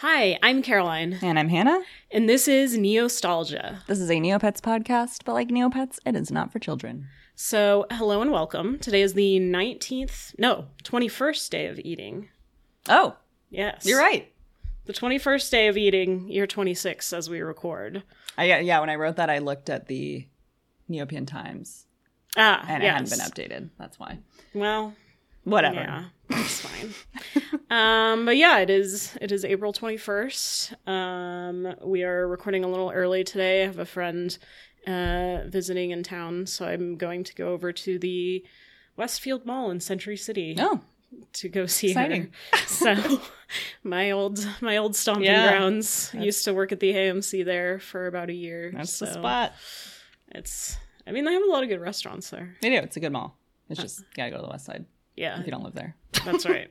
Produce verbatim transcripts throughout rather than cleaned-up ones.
Hi, I'm Caroline. And I'm Hannah. And this is Neostalgia. This is a Neopets podcast, but like Neopets, it is not for children. So, hello and welcome. Today is the nineteenth, no, twenty-first day of eating. Oh. Yes. You're right. The twenty-first day of eating, year twenty-six as we record. I, yeah, when I wrote that, I looked at the Neopian Times. Ah, And yes. it hadn't been updated. That's why. Well, Whatever. yeah, it's fine. um, but yeah, it is, it is April twenty-first. Um, we are recording a little early today. I have a friend uh, visiting in town, so I'm going to go over to the Westfield Mall in Century City. Oh. To go see Exciting. her. So my old my old stomping Yeah, grounds. I used to work at the A M C there for about a year. That's so the spot. It's I mean they have a lot of good restaurants there. They do. It's a good mall. It's just, you gotta go to the west side Yeah. if you don't live there. That's right.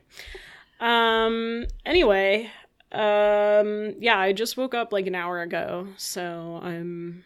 um anyway, um yeah, I just woke up like an hour ago, so I'm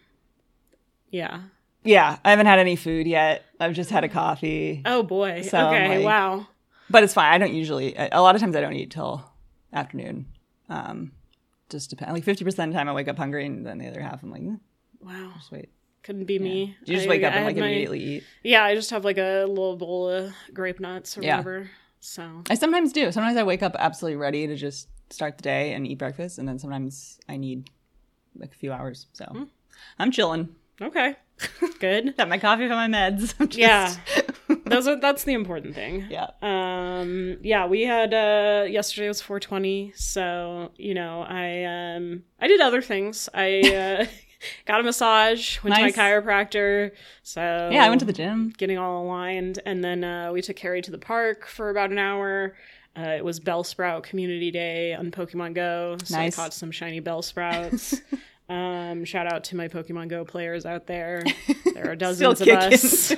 yeah. Yeah, I haven't had any food yet. I've just had a coffee. Oh boy. So I'm okay, like- wow. But it's fine. I don't usually, a lot of times I don't eat till afternoon. Um, just depend. Like fifty percent of the time I wake up hungry, and then the other half I'm like, eh, Wow. just wait. Couldn't be Yeah. me. You just I- wake up I and had like my- immediately eat. Yeah, I just have like a little bowl of grape nuts or Yeah. whatever. So I sometimes do. Sometimes I wake up absolutely ready to just start the day and eat breakfast, and then sometimes I need like a few hours. So Hmm. I'm chilling. okay. Good. Got my coffee, got my meds. I'm just- Yeah. Those are, that's the important thing. Yeah. Um yeah, we had uh yesterday was four twenty, so you know, I um I did other things. I uh got a massage, went Nice. to my chiropractor. So Yeah, I went to the gym. getting all aligned, and then uh we took Carrie to the park for about an hour. Uh, it was Bellsprout Community Day on Pokemon Go, so Nice. I caught some shiny Bellsprouts. Um, shout out to my Pokemon Go players out there. There are dozens of Still us.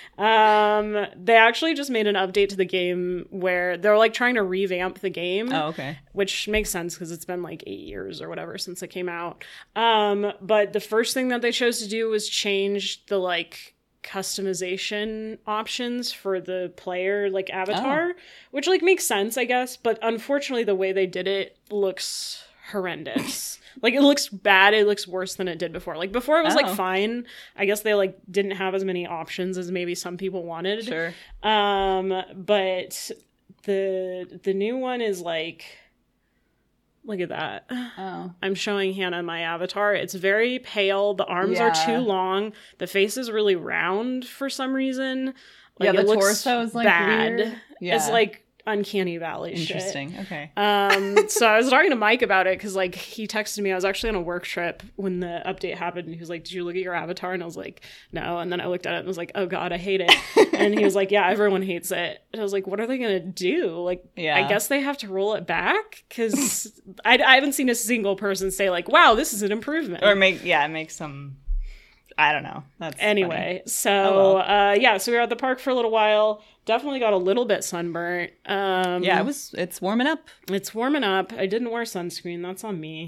Um, they actually just made an update to the game where they're like trying to revamp the game, Oh, okay. which makes sense because it's been like eight years or whatever since it came out. Um, but the first thing that they chose to do was change the like customization options for the player like avatar, Oh. which like makes sense, I guess. But unfortunately, the way they did it looks horrendous. Like, it looks bad. It looks worse than it did before. Like, before it was, Oh. like, fine. I guess they, like, didn't have as many options as maybe some people wanted. Sure. Um, but the the new one is, like... Look at that. Oh. I'm showing Hannah my avatar. It's very pale. The arms are Yeah. too long. The face is really round for some reason. Like, Yeah, it the looks torso is, like, bad. weird. Yeah. It's, like, Uncanny Valley shit. Interesting. Okay. Um, so I was talking to Mike about it because, like, he texted me. I was actually on a work trip when the update happened, and he was like, "Did you look at your avatar?" And I was like, "No." And then I looked at it and was like, "Oh God, I hate it." And he was like, "Yeah, everyone hates it." And I was like, "What are they gonna do? Like, Yeah. I guess they have to roll it back because I, I haven't seen a single person say like, 'Wow, this is an improvement.'" Or make, yeah, make some, I don't know. That's Anyway, so Oh, well. uh, yeah, so we were at the park for a little while. Definitely got a little bit sunburnt. Um, funny. Yeah, it was, it's warming up. It's warming up. I didn't wear sunscreen. That's on me.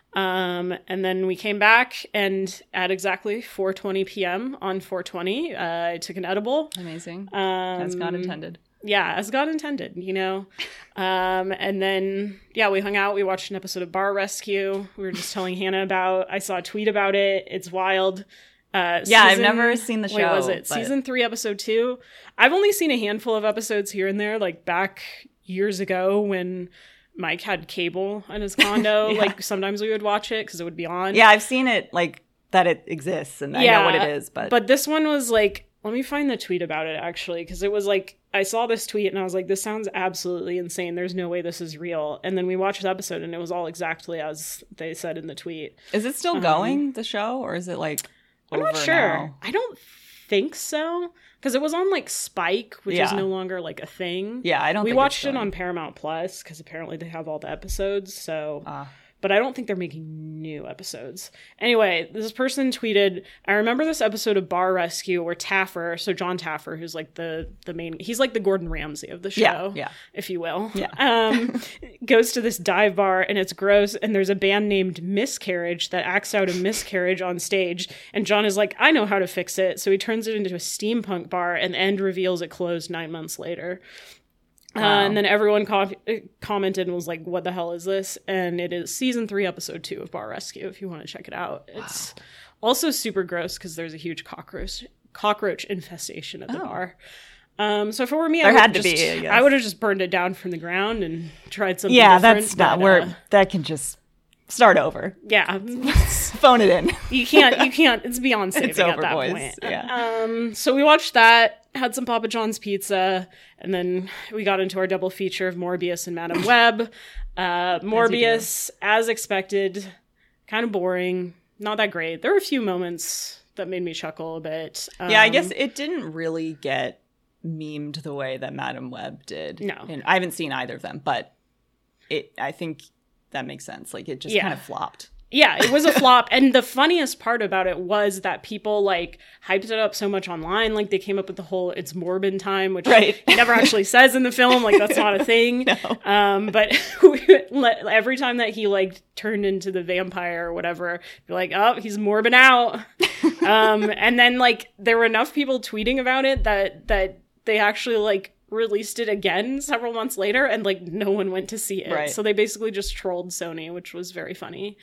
Um, and then we came back, and at exactly four twenty p.m. on four twenty, uh, I took an edible. Amazing. Um, As God intended. Yeah, as God intended, you know. Um, and then, yeah, we hung out. We watched an episode of Bar Rescue. We were just telling Hannah about. I saw a tweet about it. It's wild. Uh, Yeah, I've season- never seen the Wait, was show, it but- season three, episode two? I've only seen a handful of episodes here and there, like back years ago when Mike had cable in his condo. Yeah. Like sometimes we would watch it because it would be on. Yeah, I've seen it, like, that it exists, and I know what it is, but... But this one was like, let me find the tweet about it actually, because it was like, I saw this tweet and I was like, this sounds absolutely insane. There's no way this is real. And then we watched the episode and it was all exactly as they said in the tweet. Is it still going, the show, or is it, like, I'm not over sure. now? I don't think so. Because it was on like Spike, which is Yeah. no longer like a thing. Yeah, I don't We think watched it's it going. on Paramount Plus because apparently they have all the episodes. So, Ah. but I don't think they're making new episodes. Anyway, this person tweeted, I remember this episode of Bar Rescue where Taffer, so John Taffer, who's like the, the main, he's like the Gordon Ramsay of the show, Yeah, yeah. if you will. Yeah. Um, goes to this dive bar and it's gross. And there's a band named Miscarriage that acts out a miscarriage on stage. And John is like, I know how to fix it. So he turns it into a steampunk bar and the end reveals it closed nine months later. Uh, Wow. and then everyone co- commented and was like, what the hell is this? And it is season three, episode two of Bar Rescue, if you want to check it out. Wow. It's also super gross because there's a huge cockroach cockroach infestation at the Oh. bar. Um, so if it were me, There I would had to just, be, I guess. I would have just burned it down from the ground and tried something Yeah, different. that's not but, where uh, that can just start over. yeah. Phone it in. You can't, you can't, it's beyond saving It's at over, that boys. point. Yeah. Um, so we watched that, had some Papa John's pizza, and then we got into our double feature of Morbius and Madame Web. Uh, Morbius, as expected, kind of boring, not that great. There were a few moments that made me chuckle a bit. Um, Yeah, I guess it didn't really get memed the way that Madame Web did. No. And I haven't seen either of them, but it I think that makes sense. Like it just Yeah. kind of flopped. Yeah, it was a flop. And the funniest part about it was that people like hyped it up so much online. Like they came up with the whole "it's Morbin time," which Right. he never actually says in the film. Like that's not a thing. No. Um, but every time that he like turned into the vampire or whatever, you're like, oh, he's Morbin out. um, and then like there were enough people tweeting about it that that they actually like released it again several months later, and like no one went to see it. Right. So they basically just trolled Sony, which was very funny.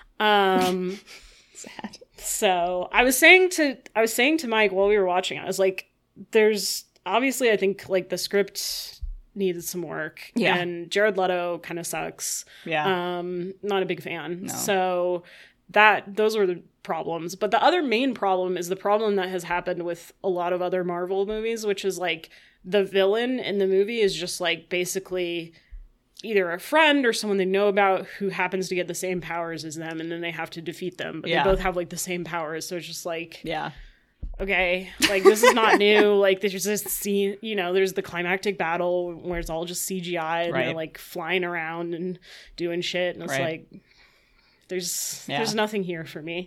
Um, Sad. so I was saying to I was saying to Mike while we were watching, I was like, "There's obviously, I think like the script needed some work, Yeah. and Jared Leto kind of sucks. Yeah. Um, not a big fan. No. So that those were the problems. But the other main problem is the problem that has happened with a lot of other Marvel movies, which is like the villain in the movie is just like basically either a friend or someone they know about who happens to get the same powers as them, and then they have to defeat them. But Yeah. they both have like the same powers, so it's just like, yeah. okay, like this is not new. Like there's this scene, you know, there's the climactic battle where it's all just C G I and they're Right. like flying around and doing shit, and it's Right. like there's Yeah. there's nothing here for me.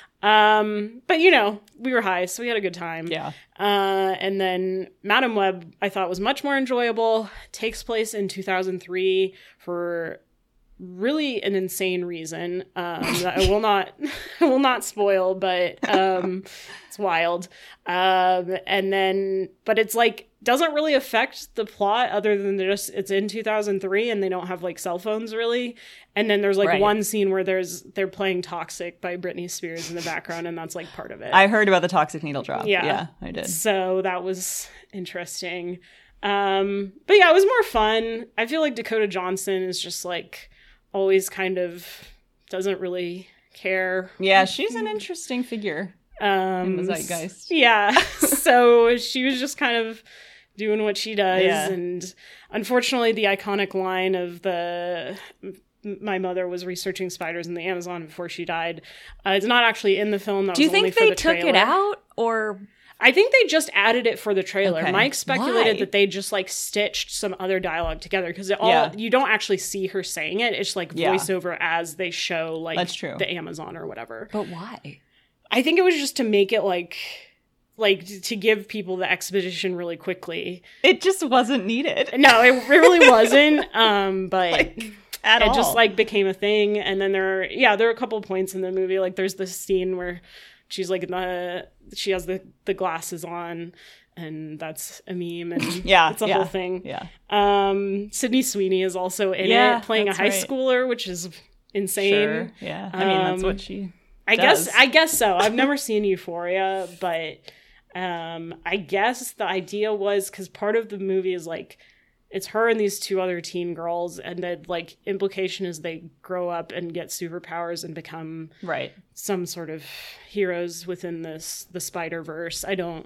Um, but you know, we were high, so we had a good time. Yeah. Uh, and then Madame Web, I thought was much more enjoyable. Takes place in two thousand three for really an insane reason um, that I will not, I will not spoil, but um, it's wild. Um, and then, but it's like doesn't really affect the plot other than just it's in two thousand three and they don't have like cell phones really. And then there's like Right. one scene where there's they're playing "Toxic" by Britney Spears in the background, and that's like part of it. I heard about the toxic needle drop. Yeah. Yeah, I did. So that was interesting. Um, but yeah, it was more fun. I feel like Dakota Johnson is just like always kind of doesn't really care. Yeah, she's an interesting figure Um, in the zeitgeist. Yeah. So she was just kind of doing what she does. Yeah. And unfortunately, the iconic line of the "my mother was researching spiders in the Amazon before she died" uh, it's not actually in the film. That Do you was only think for they the took it trailer. out or I think they just added it for the trailer. Okay. Mike speculated Why? that they just like stitched some other dialogue together because all Yeah. you don't actually see her saying it. It's like Yeah. voiceover as they show like That's true. the Amazon or whatever. But why? I think it was just to make it like like to give people the exposition really quickly. It just wasn't needed. No, it, it really wasn't. Um, but Like, at it all. just like became a thing. And then there, are, yeah, there are a couple points in the movie. Like there's this scene where she's like in the she has the the glasses on, and that's a meme, and Yeah, it's a yeah, whole thing. Yeah. Um, Sydney Sweeney is also in Yeah, it, playing a that's high right. schooler, which is insane. Sure. Yeah. I mean, that's Um, what she I does. guess I guess so. I've never seen Euphoria, but um, I guess the idea was because part of the movie is like it's her and these two other teen girls, and the like implication is they grow up and get superpowers and become Right. some sort of heroes within this the Spider-Verse. I don't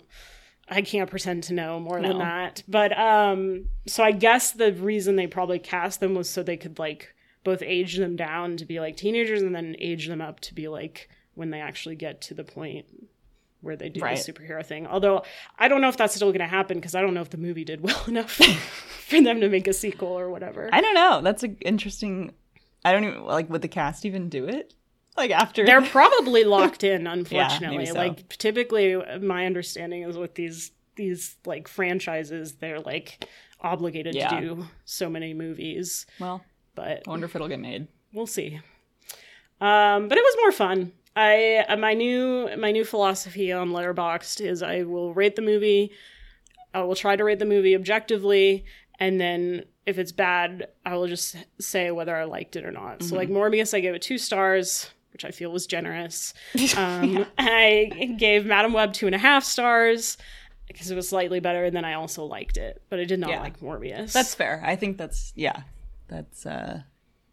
I can't pretend to know more than No. that. But um so I guess the reason they probably cast them was so they could like both age them down to be like teenagers and then age them up to be like when they actually get to the point where they do Right. the superhero thing. Although I don't know if that's still going to happen because I don't know if the movie did well enough for them to make a sequel or whatever. I don't know. That's an interesting. I don't even like. Would the cast even do it? Like after They're probably locked in, unfortunately. maybe so. Like typically my understanding is with these these like franchises, they're like obligated Yeah. to do so many movies. Well, But I wonder if it'll get made. we'll see. Um, but it was more fun. I uh, my new my new philosophy on Letterboxd is I will rate the movie. I will try to rate the movie objectively, And then if it's bad, I will just say whether I liked it or not. Mm-hmm. So like Morbius, I gave it two stars, which I feel was generous. Um, yeah. I gave Madam Web two and a half stars because it was slightly better. And then I also liked it, but I did not yeah. like Morbius. That's fair. I think that's, yeah, that's, uh,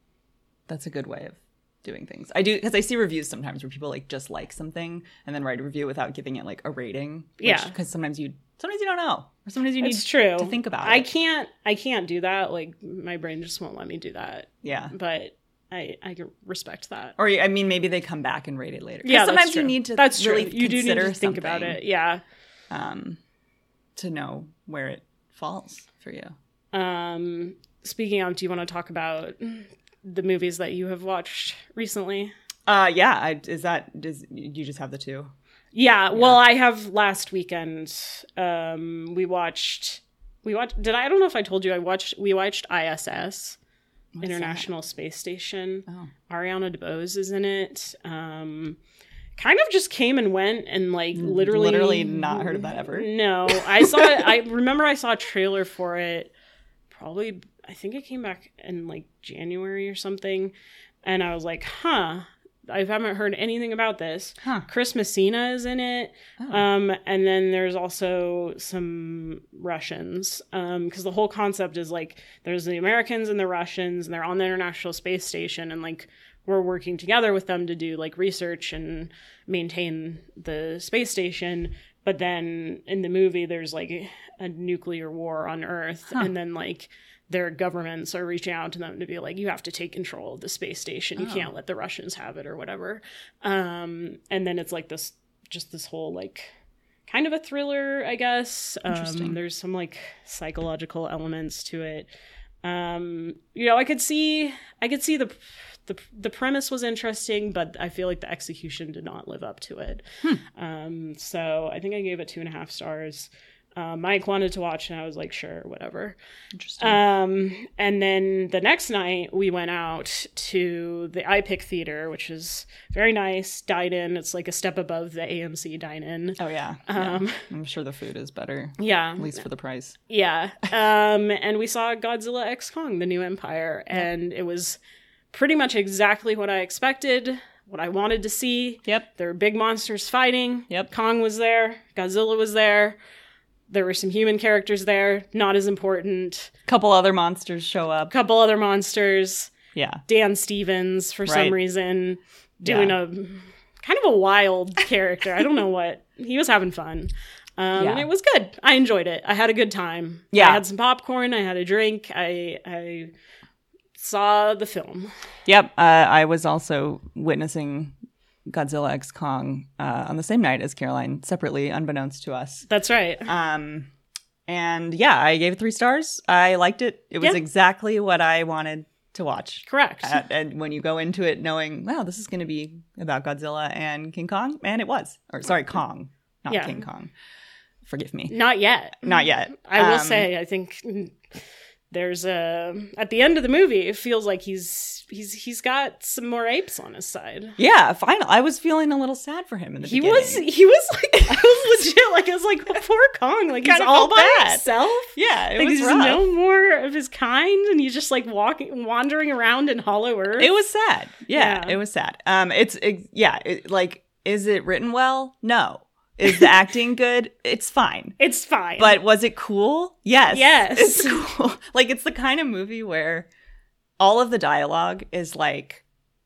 that's a good way of doing things. I do, because I see reviews sometimes where people like just like something and then write a review without giving it like a rating. Which, yeah. Because sometimes you, sometimes you don't know. Or sometimes you need it's true. to think about I it. I can't, I can't do that. Like my brain just won't let me do that. Yeah. But I, I respect that. Or I mean, maybe they come back and rate it later. Yeah, sometimes that's true. you need to that's really true. You do need to think something, about it. Yeah. Um, to know where it falls for you. Um, speaking of, do you want to talk about the movies that you have watched recently? Uh, yeah. I, is that, does you just have the two? Yeah. Well, yeah. I have last weekend. Um, we watched, we watched, did I, I don't know if I told you, I watched, we watched I S S. What's International that? Space Station. Oh. Ariana DeBose is in it. Um, kind of just came and went and like literally... Literally not heard of that ever. No. I saw it. I remember I saw a trailer for it probably, I think it came back in like January or something. And I was like, huh. I haven't heard anything about this. Huh. Chris Messina is in it. Oh. Um, and then there's also some Russians. Um, because the whole concept is like there's the Americans and the Russians and they're on the International Space Station and like we're working together with them to do like research and maintain the space station. But then in the movie there's like a nuclear war on Earth huh. and then like their governments are reaching out to them to be like, you have to take control of the space station. You oh. can't let the Russians have it or whatever. Um, and then it's like this, just this whole like kind of a thriller, I guess. Um, there's some like psychological elements to it. Um, you know, I could see, I could see the, the, the premise was interesting, but I feel like the execution did not live up to it. Hmm. Um, so I think I gave it two and a half stars. Uh, Mike wanted to watch, and I was like, sure, whatever. Interesting. Um, and then the next night, we went out to the iPic Theater, which is very nice. Dine-in. It's like a step above the A M C Dine-in. Oh, yeah. Um, yeah. I'm sure the food is better. Yeah. At least for the price. Yeah. Um, and we saw Godzilla X Kong, The New Empire, and it was pretty much exactly what I expected, what I wanted to see. Yep. There were big monsters fighting. Yep. Kong was there. Godzilla was there. There were some human characters there, not as important. Couple other monsters show up. Couple other monsters. Yeah. Dan Stevens, for right. some reason, doing yeah. a kind of a wild character. I don't know what. He was having fun. Um, yeah. And it was good. I enjoyed it. I had a good time. Yeah. I had some popcorn. I had a drink. I I saw the film. Yep. Uh, I was also witnessing Godzilla X Kong uh, on the same night as Caroline, separately, unbeknownst to us. That's right. Um, and yeah, I gave it three stars. I liked it. It was yeah. exactly what I wanted to watch. Correct. Uh, and when you go into it knowing, wow, this is going to be about Godzilla and King Kong, and it was. Or sorry, Kong, not yeah. King Kong. Forgive me. Not yet. Not yet. I will um, say, I think there's a at the end of the movie, it feels like he's he's he's got some more apes on his side. Yeah, final. I was feeling a little sad for him in the he beginning. was he was like I was legit like I was like well, poor Kong, like he's all by bad. himself. Yeah, it like, was there's rough. no more of his kind, and he's just like walking, wandering around in Hollow Earth. It was sad. Yeah, yeah. it was sad. Um, it's it, yeah, it, like is it written well? No. Is the acting good? It's fine. It's fine. But was it cool? Yes. Yes. It's cool. Like, it's the kind of movie where all of the dialogue is like,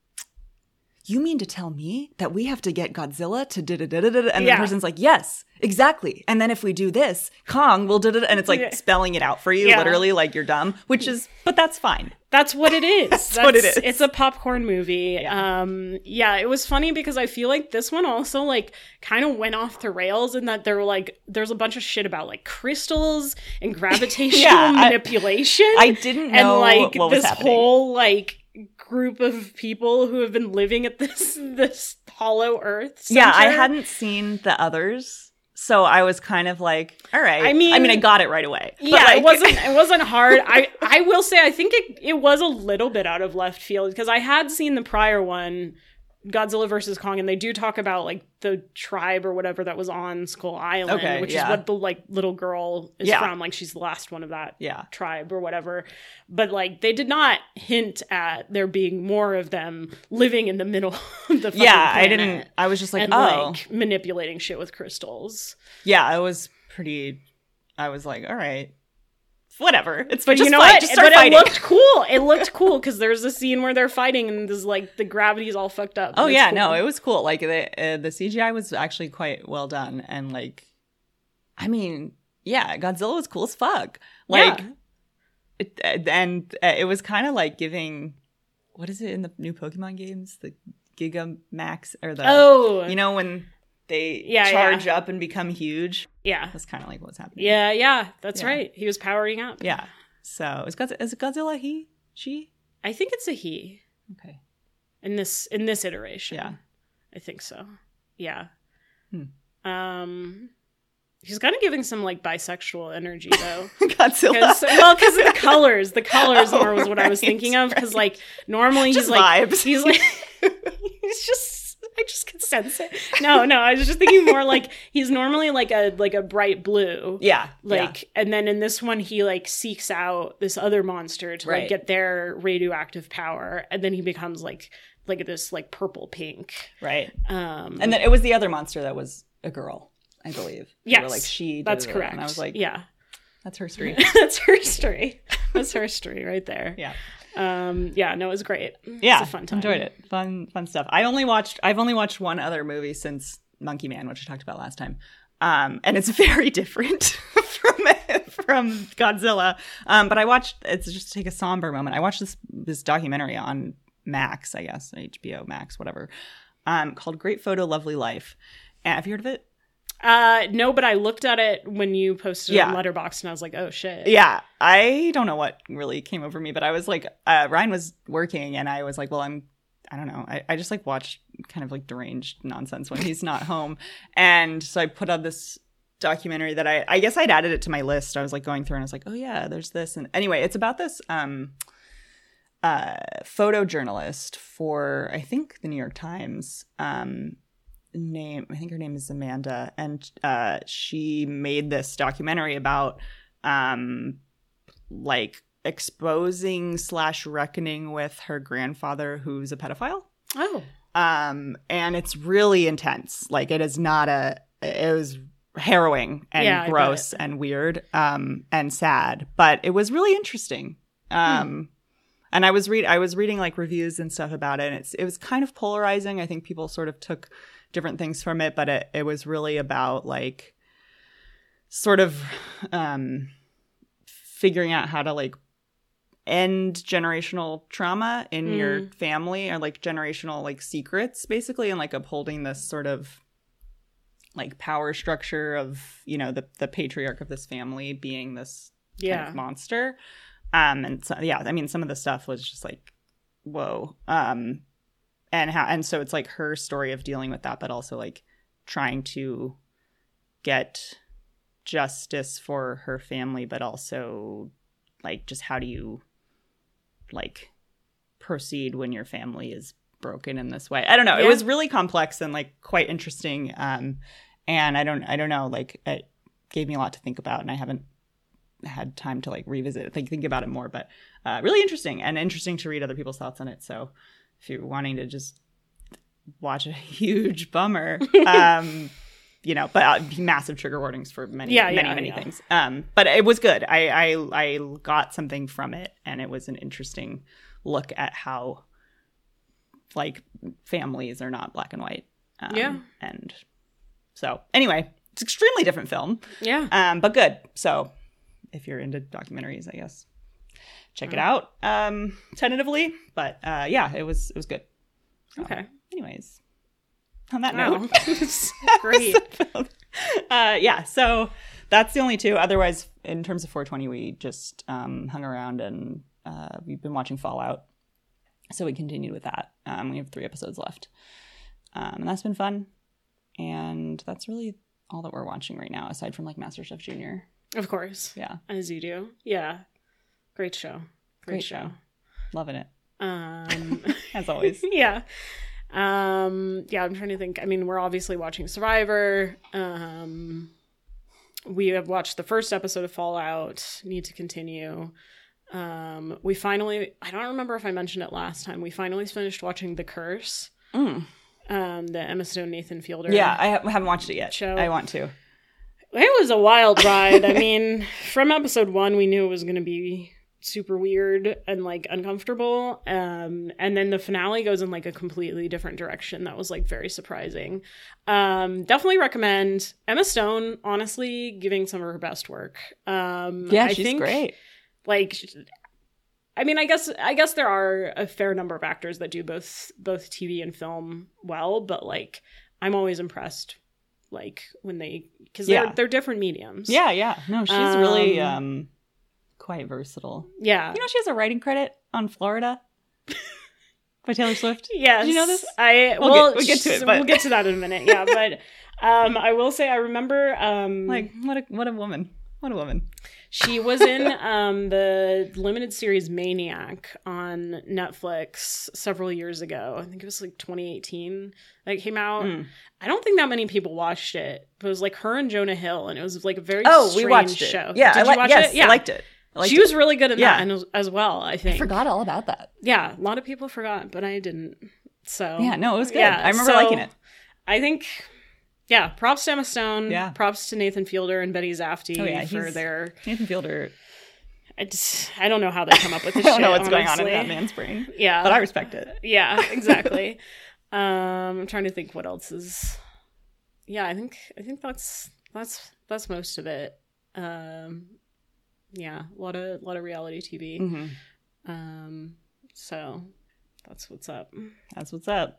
you mean to tell me that we have to get Godzilla to da-da-da-da-da? And yeah. the person's like, yes, exactly. And then if we do this, Kong will da-da-da. And it's like yeah. spelling it out for you, yeah. literally, like you're dumb, which is, but that's fine. That's what it is. that's, that's what it is. It's a popcorn movie. Yeah. Um, yeah, it was funny because I feel like this one also like kind of went off the rails in that there were like, there's a bunch of shit about like crystals and gravitational yeah, manipulation. I, I didn't know and, like, what was this happening. whole like group of people who have been living at this this hollow Earth center. Yeah, I hadn't seen the others. So I was kind of like, all right. I mean, I mean, I got it right away. But yeah, like, it wasn't. It wasn't hard. I, I will say, I think it, it was a little bit out of left field because I had seen the prior one Godzilla versus Kong, and they do talk about like the tribe or whatever that was on Skull Island, Okay, which yeah. is what the like little girl is Yeah. from. Like she's the last one of that Yeah. tribe or whatever. But like they did not hint at there being more of them living in the middle of the fucking Yeah, I planet didn't. I was just like, and oh, like manipulating shit with crystals. yeah. I was pretty. I was like, all right, whatever. It's But just you know fight. what? Just start But fighting. it looked cool. It looked cool because there's a scene where they're fighting and there's like the gravity's all fucked up. Oh It's yeah, cool. no, it was cool. Like the uh, the C G I was actually quite well done, and like, I mean, yeah, Godzilla was cool as fuck. Like, Yeah. it, uh, and uh, it was kind of like giving, what is it in the new Pokemon games, the Gigamax or the Oh, you know when they Yeah, charge yeah. up and become huge. yeah. That's kind of like what's happening. Yeah, yeah, that's Yeah. right. He was powering up. Yeah. So is Godzilla, is Godzilla he? She? I think it's a he Okay. in this in this iteration. Yeah. I think so. Yeah. Hmm. Um, he's kind of giving some like bisexual energy though. Godzilla. 'Cause- well, because of the colors, the colors Oh, more was what I was right, thinking of. Because right. like normally Just he's like vibes. he's like he's just. I just could sense it. No, no, I was just thinking more like he's normally like a like a bright blue. Yeah. Like, and then in this one, he like seeks out this other monster to Right. like get their radioactive power, and then he becomes like like this like purple pink. yeah. Right. Um, And then it was the other monster that was a girl, I believe. They were yes, like she. that's da, da, da, correct. And I was like, yeah, that's her street. that's her story. That's her story right there. Yeah. Um, yeah, no, it was great. Yeah. It was a fun time. Enjoyed it. Fun, fun stuff. I only watched. I've only watched one other movie since Monkey Man, which I talked about last time. Um, and it's very different from from Godzilla. Um, but I watched. It's just to take a somber moment. I watched this this documentary on Max, I guess, H B O Max, whatever, um, called Great Photo, Lovely Life. And have you heard of it? Uh, no, but I looked at it when you posted Yeah. it on Letterboxd, and I was like, oh shit. Yeah, I don't know what really came over me, but I was like, uh, Ryan was working, and I was like, well, I'm, I don't know, I, I just like watch kind of like deranged nonsense when he's not home, and so I put on this documentary that I, I guess I'd added it to my list. I was like going through, and I was like, oh yeah, there's this, and anyway, it's about this um, uh, photojournalist for I think the New York Times. Um, name I think her name is Amanda, and uh she made this documentary about um like exposing slash reckoning with her grandfather who's a pedophile. Oh. Um and it's really intense. Like it is not a it was harrowing and Yeah, I bet. gross and weird um and sad, but it was really interesting. Um Hmm. And I was read I was reading like reviews and stuff about it, and it's it was kind of polarizing. I think people sort of took different things from it, but it, it was really about like sort of um figuring out how to like end generational trauma in Mm. your family, or like generational like secrets basically, and like upholding this sort of like power structure of, you know, the the patriarch of this family being this Yeah. kind of monster. Um and so, yeah, I mean some of the stuff was just like whoa. Um and how and so it's like her story of dealing with that, but also like trying to get justice for her family, but also like just how do you like proceed when your family is broken in this way. I don't know. Yeah. It was really complex and like quite interesting. Um and I don't I don't know, like it gave me a lot to think about, and I haven't had time to like revisit it, think think about it more, but uh really interesting, and interesting to read other people's thoughts on it. So if you're wanting to just watch a huge bummer, um you know, but uh, massive trigger warnings for many Yeah, many yeah, many yeah. things, um but it was good. I, I I got something from it, and it was an interesting look at how like families are not black and white. Um, Yeah. and so anyway, it's an extremely different film, Yeah. um but good. So if you're into documentaries, I guess check it out um tentatively, but uh yeah, it was it was good. So, Okay. anyways, on that Wow. note, Great. uh yeah, so that's the only two. Otherwise, in terms of four twenty, we just um hung around, and uh we've been watching Fallout, so we continued with that. Um we have three episodes left, um and that's been fun, and that's really all that we're watching right now, aside from like MasterChef Junior. Of course. Yeah, As you do. Yeah. Great show. Great, Great show. show. loving it Um as always. yeah. Um, yeah, I'm trying to think. I mean, we're obviously watching Survivor. Um, we have watched the first episode of Fallout. Need to continue. Um, we finally, I don't remember if I mentioned it last time. We finally finished watching The Curse. Mm. Um, the Emma Stone, Nathan Fielder. Yeah, I ha- haven't watched it yet. Show. I want to. It was a wild ride. I mean, from episode one, we knew it was going to be super weird and like uncomfortable. Um, and then the finale goes in like a completely different direction. That was like very surprising. Um, definitely recommend Emma Stone, honestly, giving some of her best work. Um, yeah, I she's think, great. Like, I mean, I guess I guess there are a fair number of actors that do both both T V and film well, but like I'm always impressed. Like when they, because they're Yeah. they're different mediums. Yeah, yeah. No, she's Um, really um quite versatile. Yeah. You know, she has a writing credit on Florida by Taylor Swift. Yes. Did you know this? I We'll well, get- we'll get to it, sh- but- we'll get to that in a minute. Yeah, but um, I will say I remember um, Like, what a what a woman. What a woman. she was in um, the limited series Maniac on Netflix several years ago. I think it was like twenty eighteen that it came out. Mm. I don't think that many people watched it, but it was like her and Jonah Hill, and it was like a very Oh, strange we watched it. show. Yeah, Did I you li- watch yes, it? Yeah, I liked it. I liked she it. was really good in Yeah. that and as, as well. I think. I forgot all about that. Yeah, a lot of people forgot, but I didn't. So Yeah, no, it was good. Yeah, I remember so liking it. I think, yeah, props to Emma Stone. Yeah. Props to Nathan Fielder and Betty Zafty Oh, yeah, for he's- their. Nathan Fielder. I just, I don't know how they come up with this I don't shit. know what's honestly. going on in that man's brain. Yeah, But I respect it. yeah, exactly. um, I'm trying to think what else is. Yeah, I think I think that's that's that's most of it. Um, yeah, a lot of lot of reality T V. Mm-hmm. Um, so that's what's up. That's what's up.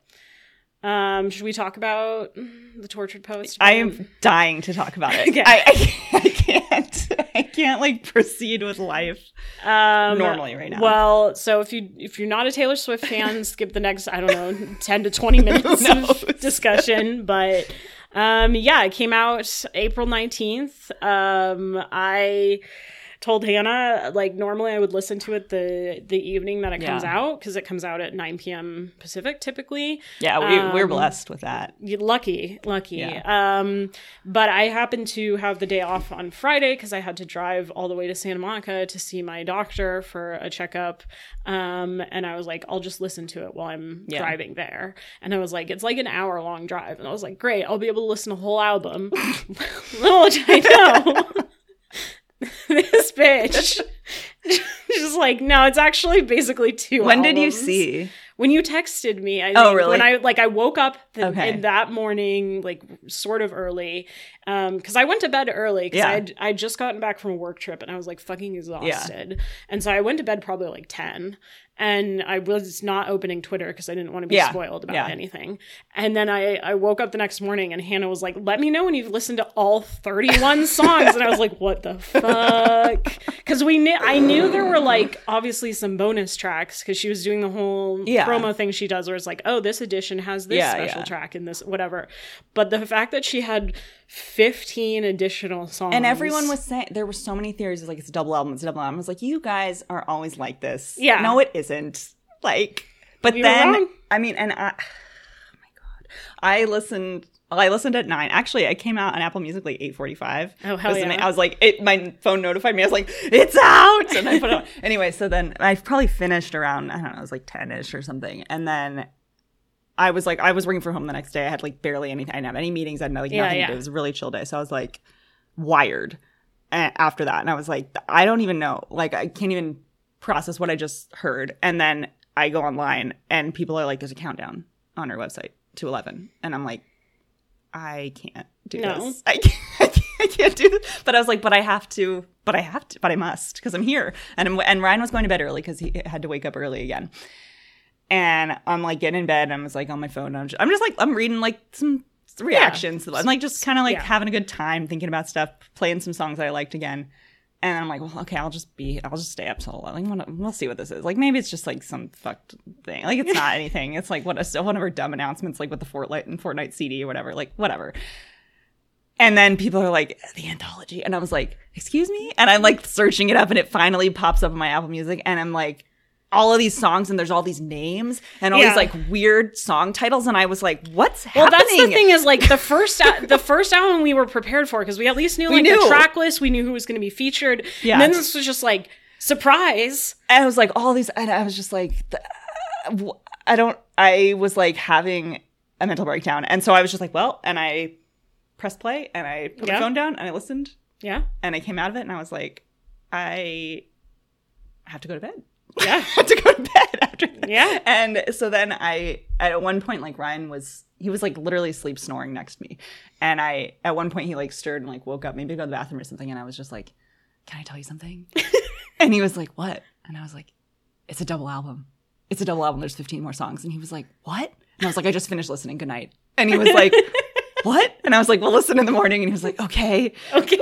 Um, should we talk about the Tortured Post? I am dying to talk about it. Okay. I, I, I can't. I can't like proceed with life um, normally right now. Well, so if you if you're not a Taylor Swift fan, skip the next I don't know ten to twenty minutes No. of discussion. But um, yeah, it came out April nineteenth. Um, I told Hannah like normally I would listen to it the the evening that it comes Yeah. out because it comes out at nine p.m. Pacific typically. yeah, we, we're um, blessed with that. You- Lucky, lucky. Yeah. Um, but I happened to have the day off on Friday because I had to drive all the way to Santa Monica to see my doctor for a checkup. Um, and I was like, I'll just listen to it while I'm Yeah. driving there. And I was like, it's like an hour long drive. And I was like, great, I'll be able to listen to the whole album. Little did I know. This bitch. She's like, no, it's actually basically two When did you albums. see? When you texted me, I think, Oh, really? when I like I woke up the, Okay. in that morning, like sort of early, um, because I went to bed early because Yeah. I'd I just gotten back from a work trip and I was like fucking exhausted, and so I went to bed probably like ten, and I was not opening Twitter because I didn't want to be Yeah. spoiled about Yeah. anything, and then I I woke up the next morning and Hannah was like, "Let me know when you've listened to all thirty-one songs," and I was like, "What the fuck?" Because we knew I knew there were like obviously some bonus tracks because she was doing the whole Yeah. promo thing she does where it's like, oh, this edition has this Yeah, special yeah. track and this whatever. But the fact that she had fifteen additional songs. And everyone was saying there were so many theories. It was like it's a double album. It's a double album. I was like, you guys are always like this. Yeah. No, it isn't. Like, but You were then wrong. I mean, and I, oh my god, I listened. Well, I listened at nine. Actually, I came out on Apple Music like eight forty-five. Oh, hell yeah. I was like, it. My phone notified me. I was like, it's out, and I put it on. Anyway, so then I probably finished around I don't know, it was like ten-ish or something, and then. I was like, I was working from home the next day. I had like barely anything. I didn't have any meetings. I had like Yeah, nothing yeah. to do. It was a really chill day. So I was like wired a- after that. And I was like, I don't even know. Like, I can't even process what I just heard. And then I go online and people are like, there's a countdown on our website to eleven. And I'm like, I can't do No. this. I can't, I can't, I can't do this. But I was like, but I have to, but I have to, but I must because I'm here. And, I'm, and Ryan was going to bed early because he had to wake up early again. And I'm like getting in bed. And I was like on my phone. And I'm just, I'm just like, I'm reading like some reactions. I'm like just kind of like Yeah. having a good time thinking about stuff, playing some songs that I liked again. And I'm like, well, okay, I'll just be, I'll just stay up till like, wanna- we'll see what this is. Like, maybe it's just like some fucked thing. Like, it's not anything. It's like what a, one of our dumb announcements, like with the Fortnite and Fortnite C D or whatever. Like, whatever. And then people are like, the anthology. And I was like, excuse me? And I'm like searching it up and it finally pops up in my Apple Music. And I'm like, all of these songs and there's all these names and all Yeah. these like weird song titles, and I was like, what's Well, happening? that's the thing is like the first al- the first album we were prepared for because we at least knew We like knew. the track list, we knew who was going to be featured. Yeah. And then this was just like surprise. And I was like, all these, and I was just like, th- I don't, I was like having a mental breakdown. And so I was just like, well, and I pressed play and I put Yeah. my phone down and I listened Yeah. and I came out of it and I was like, I have to go to bed. Yeah. I have to go to bed after that. Yeah. And so then I, at one point, like Ryan was, he was like literally sleep snoring next to me. And I, at one point he like stirred and like woke up, maybe to go to the bathroom or something. And I was just like, can I tell you something? And he was like, what? And I was like, it's a double album. It's a double album. There's fifteen more songs. And he was like, what? And I was like, I just finished listening. Good night. And he was like, what? And I was like, well, listen in the morning. And he was like, okay. Okay.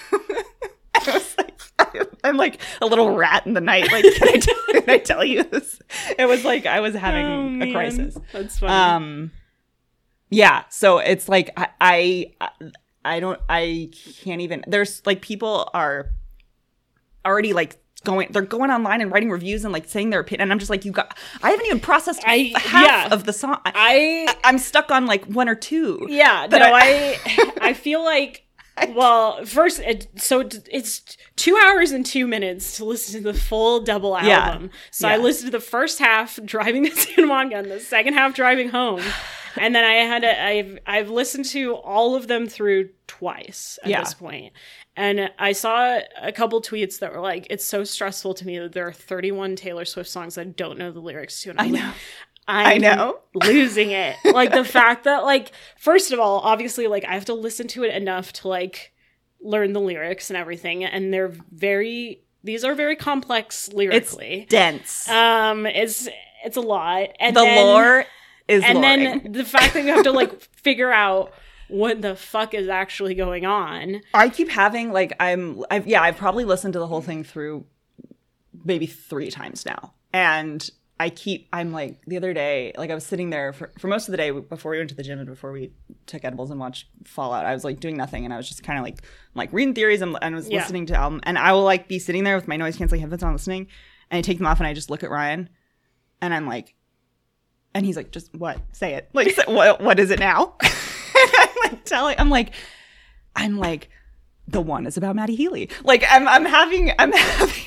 I was like, I'm like a little rat in the night. Like, can I, tell, can I tell you this? It was like I was having Oh, a man. crisis. That's funny. Um, yeah. So it's like I, I, I don't, I can't even. There's like people are already like going. They're going online and writing reviews and like saying their opinion. And I'm just like, you got. I haven't even processed I- half yeah. of the song. I, I I'm stuck on like one or two. yeah, that no, I- I I feel like well, first it, so it- it's two hours and two minutes to listen to the full double Yeah. album. So I Yeah. listened to the first half driving to San Juan and the second half driving home. And then I had to, I've I've listened to all of them through twice at Yeah. this point. And I saw a couple tweets that were like, it's so stressful to me that there are thirty-one Taylor Swift songs I don't know the lyrics to. And I I'm know. like, I'm I know. losing it. Like the fact that like, first of all, obviously like I have to listen to it enough to like learn the lyrics and everything. And they're very, these are very complex It's lyrically. dense. Um, it's, it's a lot. And the then, lore is and loring. then the fact that you have to like figure out what the fuck is actually going on. I keep having like I'm I've yeah, I've probably listened to the whole thing through maybe three times now. And I keep I'm like the other day, like I was sitting there for, for most of the day before we went to the gym and before we took edibles and watched Fallout. I was like doing nothing and I was just kind of like like reading theories and, and was Yeah. listening to album, and I will like be sitting there with my noise canceling headphones on listening, and I take them off and I just look at Ryan and I'm like, and he's like, just what? Say it. Like say, what what is it now? I'm like telling I'm like I'm like the one is about Maddie Healy. Like I'm I'm having I'm having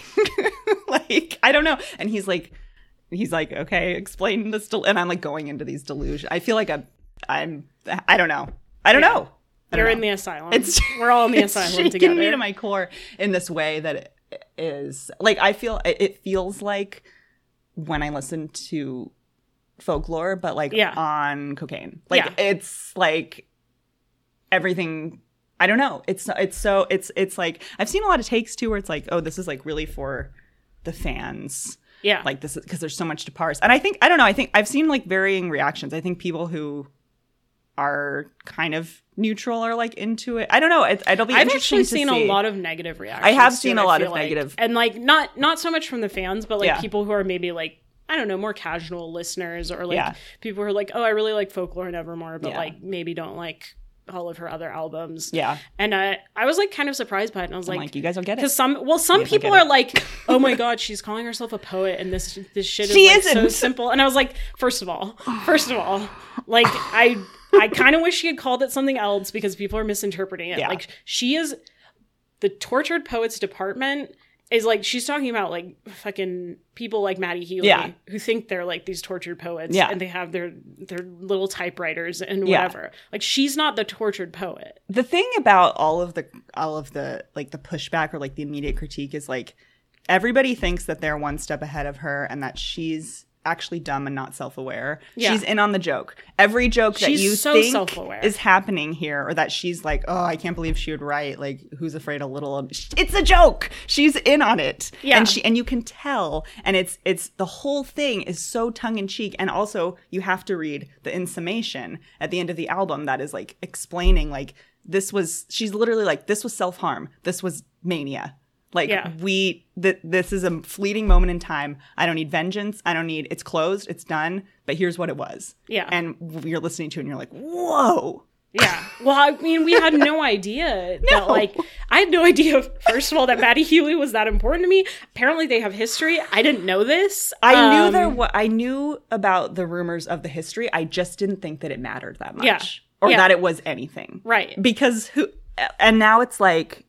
like I don't know. And he's like he's like, okay, explain this del-. And I'm like going into these delusions. I feel like I'm I'm I don't know. I don't Yeah. know. I don't You're know. in the asylum. It's We're all in the it's asylum shaking together. me to my core in this way that it is like I feel it it feels like when I listen to folklore, but like Yeah. on cocaine. Like Yeah. it's like everything. I don't know. It's it's so it's it's like I've seen a lot of takes too where it's like, oh, this is like really for the fans. Yeah. Like this is because there's so much to parse. And I think I don't know. I think I've seen like varying reactions. I think people who are kind of neutral are like into it. I don't know. It, it'll be I've interesting actually to seen see. a lot of negative reactions. I have to seen it, a I lot feel of like. negative- and like not not so much from the fans, but like Yeah. people who are maybe like I don't know, more casual listeners, or like Yeah. people who are like, oh, I really like Folklore and Evermore, but Yeah. like maybe don't like all of her other albums. Yeah. And I I was like kind of surprised by it, and I was I'm like, like, you guys don't get it. because some well some You guys don't people get are it. like, oh my god, she's calling herself a poet, and this this shit is She like, so isn't. simple. And I was like, first of all, first of all, like I I kind of wish she had called it something else because people are misinterpreting it. Yeah. Like she is the tortured poets department is like she's talking about like fucking people like Maddie Healy Yeah. who think they're like these tortured poets, Yeah. and they have their their little typewriters and Yeah. whatever. Like she's not the tortured poet. The thing about all of the all of the like the pushback or like the immediate critique is like everybody thinks that they're one step ahead of her and that she's actually dumb and not self-aware. Yeah. She's in on the joke. Every joke that She's you so think self-aware. is happening here, or that she's like, oh, I can't believe she would write like Who's Afraid of Little. It's a joke. She's in on it. Yeah. And she and you can tell. And it's it's the whole thing is so tongue in cheek. And also you have to read the in summation at the end of the album that is like explaining like this was she's literally like this was self-harm. This was mania. Like Yeah. we, th- this is a fleeting moment in time. I don't need vengeance. I don't need, it's closed. It's done. But here's what it was. Yeah. And you're listening to it and you're like, whoa, Yeah. Well, I mean, we had no idea No. that, like, I had no idea, first of all, that Matty Healy was that important to me. Apparently they have history. I didn't know this. I knew Um, there wa- I knew about the rumors of the history. I just didn't think that it mattered that much. Yeah. Or Yeah. that it was anything. Right. Because who, and now it's like,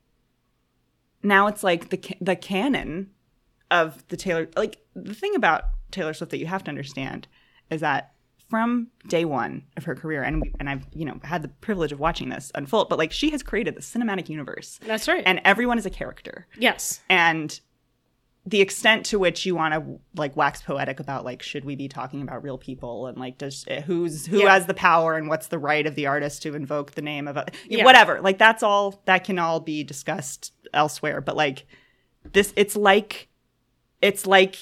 now it's like the ca- the canon of the Taylor, like the thing about Taylor Swift that you have to understand is that from day one of her career, and we, and I've, you know, had the privilege of watching this unfold, but like she has created the cinematic universe. That's right. And everyone is a character. Yes. And the extent to which you want to like wax poetic about like should we be talking about real people and like does who's who Yeah. has the power and what's the right of the artist to invoke the name of a Yeah. whatever, like that's all that can all be discussed elsewhere, but like this it's like it's like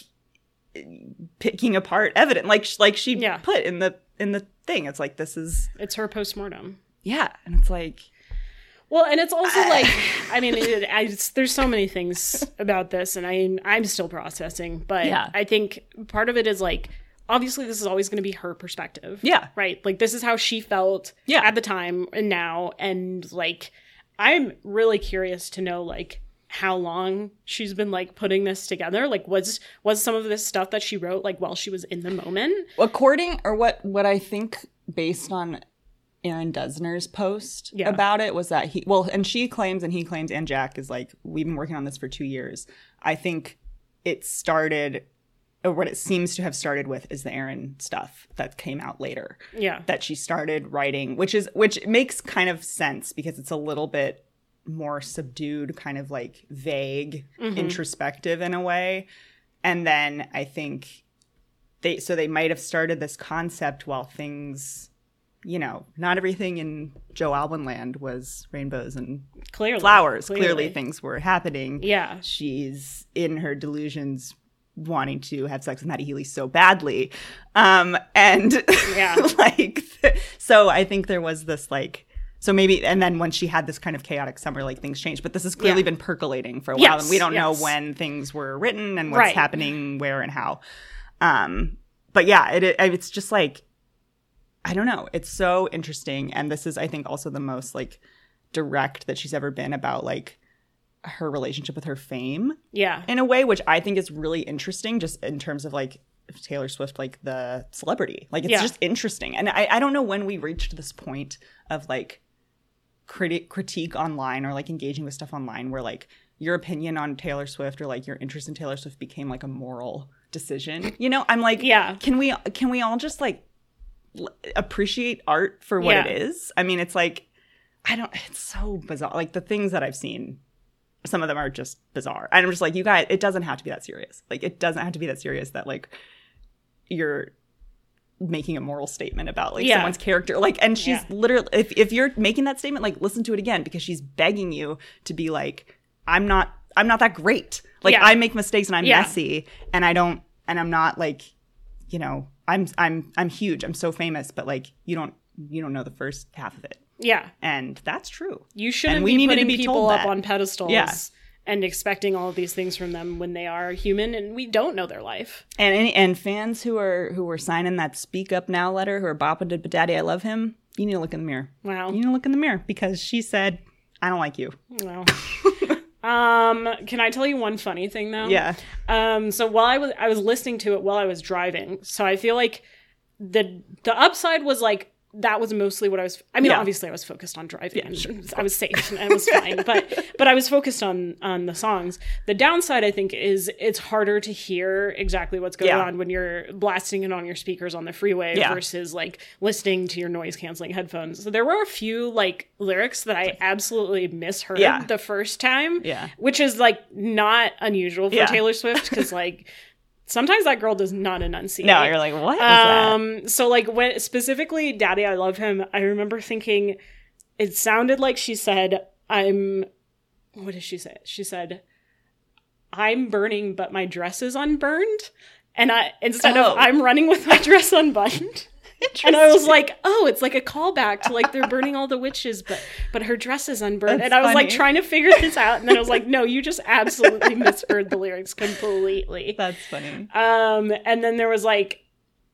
picking apart evidence, like like she Yeah. put in the in the thing. It's like this is It's her postmortem. yeah, and it's like Well, and it's also like, I mean, it, I, it's, there's so many things about this, and I, I'm still processing, but Yeah. I think part of it is like, obviously this is always going to be her perspective. Yeah. Right? Like, this is how she felt Yeah. at the time and now, and like, I'm really curious to know, like, how long she's been like putting this together. Like, was was some of this stuff that she wrote like while she was in the moment? according or what what I think based on Aaron Dessner's post Yeah. about it was that he well and she claims and he claims and Jack is like we've been working on this for two years. I think it started or what it seems to have started with is the Aaron stuff that came out later. Yeah. That she started writing, which is which makes kind of sense because it's a little bit more subdued, kind of like vague, Mm-hmm. introspective in a way. And then I think they so they might have started this concept while things, you know, not everything in Joe Alwyn land was rainbows and Clearly. flowers. Clearly things were happening. Yeah. She's in her delusions wanting to have sex with Matty Healy so badly. Um, and Yeah. like, so I think there was this like, so maybe, and then when she had this kind of chaotic summer, like things changed, but this has clearly Yeah. been percolating for a while Yes, and we don't yes. know when things were written and what's Right. happening where and how. Um, but yeah, it, it, it's just like, I don't know. It's so interesting. And this is, I think, also the most like direct that she's ever been about like her relationship with her fame Yeah. in a way, which I think is really interesting just in terms of like Taylor Swift, like the celebrity. Like it's Yeah. just interesting. And I, I don't know when we reached this point of like criti- critique online or like engaging with stuff online where like your opinion on Taylor Swift or like your interest in Taylor Swift became like a moral decision. You know, I'm like, Yeah. can we can we all just like l- appreciate art for what Yeah. it is? I mean, it's like I don't it's so bizarre. Like the things that I've seen, some of them are just bizarre. And I'm just like, you guys, it doesn't have to be that serious. Like it doesn't have to be that serious that like you're making a moral statement about like Yeah. someone's character. Like, and she's Yeah. literally, if, if you're making that statement, like listen to it again because she's begging you to be like, I'm not, I'm not that great. Like Yeah. I make mistakes and I'm Yeah. messy and I don't, and I'm not like, you know, I'm, I'm, I'm huge. I'm so famous, but like you don't, you don't know the first half of it. Yeah. And that's true. You shouldn't And we be needed to putting be people told up that. on pedestals Yeah. and expecting all of these things from them when they are human and we don't know their life. And any, and fans who are who were signing that Speak Up Now letter, who are bopping to Daddy I Love Him, you need to look in the mirror. Wow. You need to look in the mirror because she said, I don't like you. Well. um, can I tell you one funny thing though? Yeah. Um, so while I was I was listening to it while I was driving, so I feel like the the upside was like that was mostly what I was. I mean, Yeah. obviously, I was focused on driving. Yeah, and sure. I was safe and I was fine, but but I was focused on on the songs. The downside, I think, is it's harder to hear exactly what's going Yeah. on when you're blasting it on your speakers on the freeway Yeah. versus like listening to your noise canceling headphones. So there were a few like lyrics that I absolutely misheard Yeah. the first time. Yeah. Which is like not unusual for Yeah. Taylor Swift because like sometimes that girl does not enunciate. No, you're like, what was that? Um, so like when specifically Daddy I Love Him, I remember thinking it sounded like she said, I'm what did she say? She said, I'm burning, but my dress is unburned. And I instead Oh. of I'm running with my dress unbuttoned. And I was like, oh, it's like a callback to like they're burning all the witches, but but her dress is unburned. That's and I was like funny. trying to figure this out, and then I was like, no, you just absolutely misheard the lyrics completely. That's funny. Um, and then there was like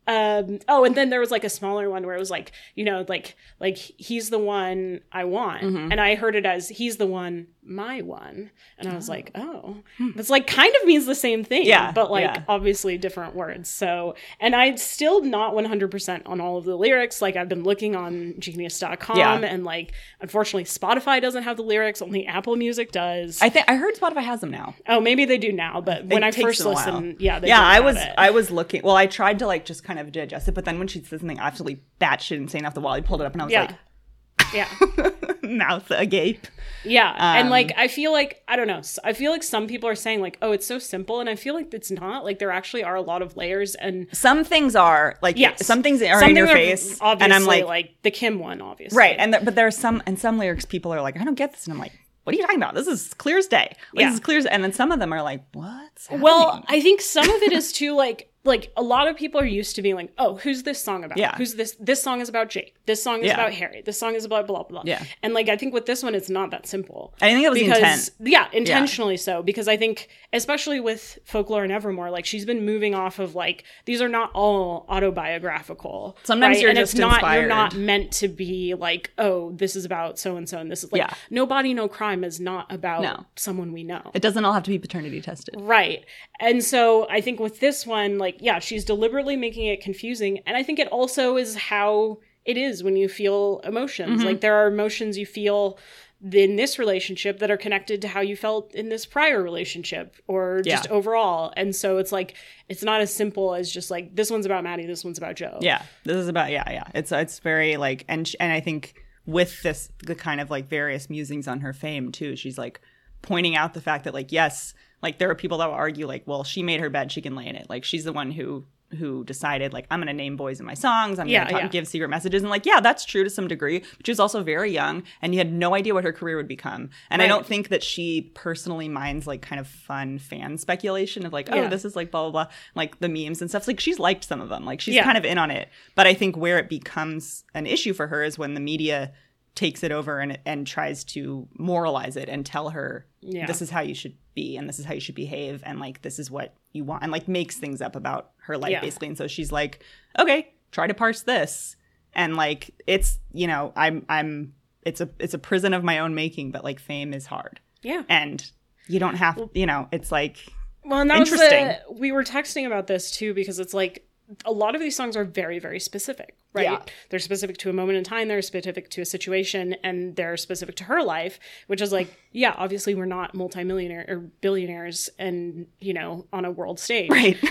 Um, oh, and then there was like a smaller one where it was like, you know, like, like he's the one I want. Mm-hmm. And I heard it as he's the one, my one. And I was oh. like, oh, it's like kind of means the same thing, yeah, but like yeah. obviously different words. So, and I'm still not one hundred percent on all of the lyrics. Like I've been looking on genius dot com yeah. and like, unfortunately Spotify doesn't have the lyrics. Only Apple Music does. I think I heard Spotify has them now. Oh, maybe they do now. But when it I first listened, yeah, they yeah, I was, it. I was looking, well, I tried to like just kind of digest it, but then when she said something absolutely batshit insane off the wall, I pulled it up and I was yeah. like, yeah, mouth agape. Yeah, um, and like I feel like I don't know. I feel like some people are saying like, "Oh, it's so simple," and I feel like it's not. Like there actually are a lot of layers, and some things are like yes. some things are some in your are face, obviously, and I'm like, like the Kim one, obviously, right? And th- but there are some and some lyrics people are like, "I don't get this," and I'm like, what are you talking about? This is clear as day. Like, yeah. This is clear as, and then some of them are like, what's happening? Well, I think some of it is too like like a lot of people are used to being like, oh, who's this song about? Yeah. Who's this? This song is about Jake. This song is yeah. about Harry. This song is about blah, blah, blah. Yeah. And like, I think with this one, it's not that simple. I think it was because, the intent. Yeah, intentionally yeah. so. Because I think, especially with Folklore and Evermore, like she's been moving off of like, these are not all autobiographical. Sometimes right? you're and just it's not, inspired. You're not meant to be like, oh, this is about so-and-so. And this is like, yeah. No Body, No Crime is not about no. someone we know. It doesn't all have to be paternity tested. Right. And so I think with this one, like, yeah, she's deliberately making it confusing. And I think it also is how it is when you feel emotions. Mm-hmm. Like there are emotions you feel in this relationship that are connected to how you felt in this prior relationship or just yeah. overall. And so it's like, it's not as simple as just like, this one's about Maddie, this one's about Joe. Yeah. This is about, yeah, yeah. It's, it's very like, and, and I think with this, the kind of like various musings on her fame too, she's like pointing out the fact that like, yes, like there are people that will argue like, well, she made her bed, she can lay in it. Like she's the one who who decided like, I'm going to name boys in my songs. I'm yeah, going to yeah. give secret messages. And like, yeah, that's true to some degree. But she was also very young and you had no idea what her career would become. And right. I don't think that she personally minds like kind of fun fan speculation of like, oh, yeah. this is like blah, blah, blah. Like the memes and stuff. Like she's liked some of them. Like she's yeah. kind of in on it. But I think where it becomes an issue for her is when the media takes it over and and tries to moralize it and tell her yeah. this is how you should be and this is how you should behave and like this is what you want and like makes things up about her life yeah. basically. And so she's like, okay, try to parse this. And like it's, you know, I'm I'm it's a it's a prison of my own making, but like fame is hard. Yeah. And you don't have, you know, it's like well, and that interesting. Was the, we were texting about this too because it's like a lot of these songs are very, very specific, right? Yeah. They're specific to a moment in time, they're specific to a situation, and they're specific to her life, which is like, yeah, obviously we're not multimillionaire or billionaires and, you know, on a world stage. Right.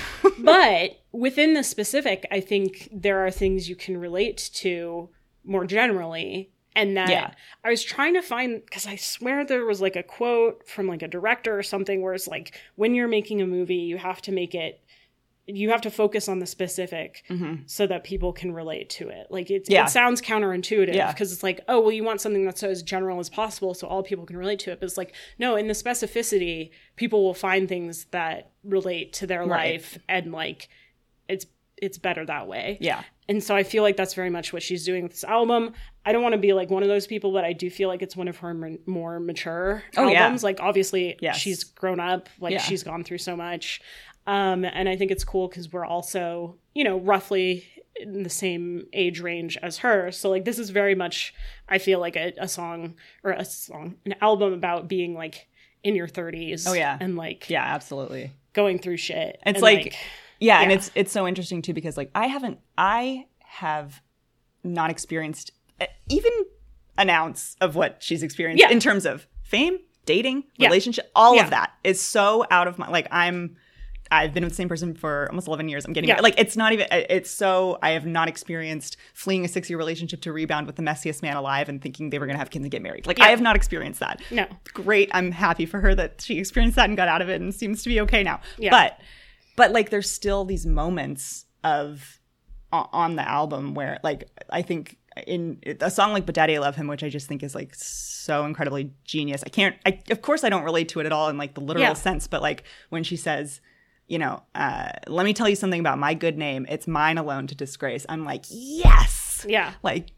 But within the specific, I think there are things you can relate to more generally. And that yeah. I was trying to find, because I swear there was like a quote from like a director or something where it's like, when you're making a movie, you have to make it you have to focus on the specific mm-hmm. so that people can relate to it. Like it, yeah. it sounds counterintuitive because yeah. it's like, oh, well, you want something that's as general as possible so all people can relate to it. But it's like, no, in the specificity, people will find things that relate to their right. life and like it's it's better that way. Yeah. And so I feel like that's very much what she's doing with this album. I don't want to be like one of those people, but I do feel like it's one of her m- more mature oh, albums. Yeah. Like obviously yes. she's grown up, like yeah. she's gone through so much. Um, and I think it's cool because we're also, you know, roughly in the same age range as her. So, like, this is very much, I feel like a, a song or a song, an album about being, like, in your thirties. Oh, yeah. And, like, yeah, absolutely. Going through shit. It's and, like, like yeah, yeah, and it's it's so interesting, too, because, like, I haven't, I have not experienced even an ounce of what she's experienced yeah. in terms of fame, dating, yeah. relationship. All yeah. of that is so out of my, like, I'm, I've been with the same person for almost eleven years. I'm getting yeah. like, it's not even, it's so, I have not experienced fleeing a six year relationship to rebound with the messiest man alive and thinking they were going to have kids and get married. Like, yeah. I have not experienced that. No. Great. I'm happy for her that she experienced that and got out of it and seems to be okay now. Yeah. But, but like, there's still these moments of, on the album where, like, I think in a song like But Daddy I Love Him, which I just think is like so incredibly genius. I can't, I, of course I don't relate to it at all in like the literal yeah. sense, but like when she says, you know, uh, let me tell you something about my good name. It's mine alone to disgrace. I'm like, yes. Yeah. Like,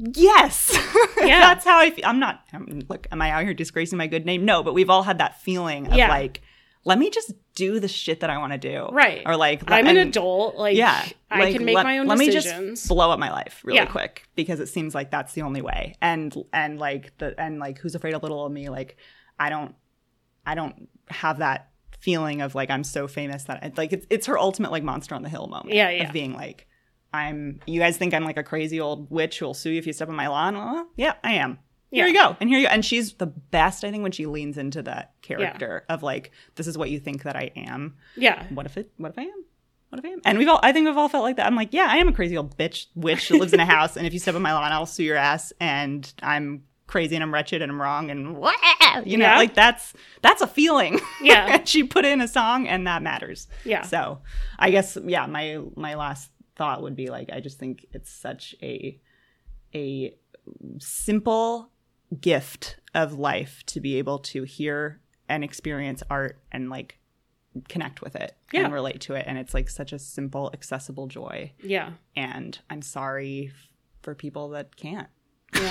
yes. Yeah. That's how I feel. I'm not, I'm, look, am I out here disgracing my good name? No, but we've all had that feeling of yeah. like, let me just do the shit that I want to do. Right. Or like, I'm and, an adult. Like, yeah, I like, can make let, my own let decisions. me just blow up my life really Yeah. quick because it seems like that's the only way. And, and like the, and like Who's Afraid of Little Old Me? Like, I don't, I don't have that feeling of like, I'm so famous that I, like, it's, it's her ultimate like Monster on the Hill moment. Yeah, yeah. Of being like, I'm, you guys think I'm like a crazy old witch who will sue you if you step on my lawn? Well, yeah, I am. Here Yeah. you go. And here you go. And she's the best, I think, when she leans into that character of like, this is what you think that I am. Yeah. What if it, what if I am? What if I am? And we've all, I think we've all felt like that. I'm like, yeah, I am a crazy old bitch witch that lives in a house. And if you step on my lawn, I'll sue your ass. And I'm crazy and I'm wretched and I'm wrong. And wah! You know, Yeah. like that's, that's a feeling. Yeah. And she put in a song and that matters. Yeah. So I guess, yeah, my, my last thought would be like, I just think it's such a, a simple gift of life to be able to hear and experience art and like connect with it Yeah. and relate to it. And it's like such a simple, accessible joy. Yeah. And I'm sorry f- for people that can't. Yeah.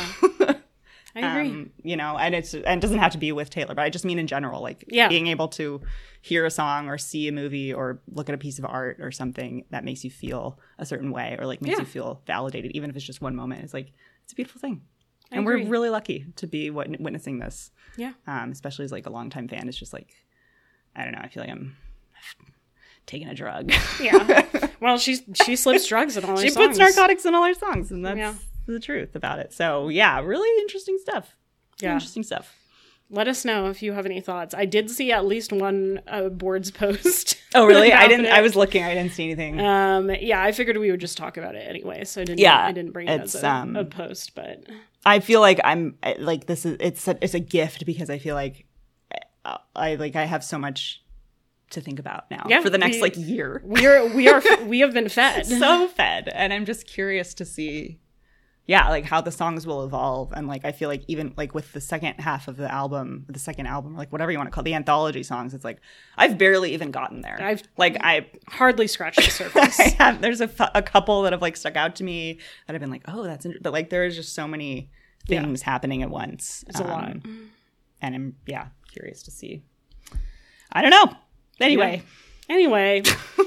I agree. Um, you know, and it's and it doesn't have to be with Taylor, but I just mean in general, like Yeah. being able to hear a song or see a movie or look at a piece of art or something that makes you feel a certain way or like makes Yeah. you feel validated, even if it's just one moment. It's like it's a beautiful thing. I And agree. we're really lucky to be wit- witnessing this. Yeah. Um, especially as like a longtime fan. It's just like, I don't know. I feel like I'm taking a drug. Yeah. Well, she she slips drugs in all her She songs. puts narcotics in all her songs, and that's Yeah. the truth about it. So yeah, really interesting stuff. Really Yeah. interesting stuff. Let us know if you have any thoughts. I did see at least one uh, boards post. Oh really? I about didn't. it. I was looking. I didn't see anything. Um, yeah, I figured we would just talk about it anyway, so I didn't. Yeah, I didn't bring it as it's, a, um, a post, but I feel like I'm I- like this is it's a, it's a gift because I feel like I, I like I have so much to think about now Yeah, for the next we- like year. we're we are we have been fed. So fed, and I'm just curious to see, yeah, like how the songs will evolve, and like I feel like even like with the second half of the album, the second album, like whatever you want to call it, the anthology songs, it's like I've barely even gotten there. I've- like I. Hardly scratched the surface. I have, there's a, fu- a couple that have like stuck out to me that I've been like, oh, that's interesting. But like there is just so many things happening at once. It's a lot. And I'm, yeah, curious to see. I don't know. Anyway. Anyway,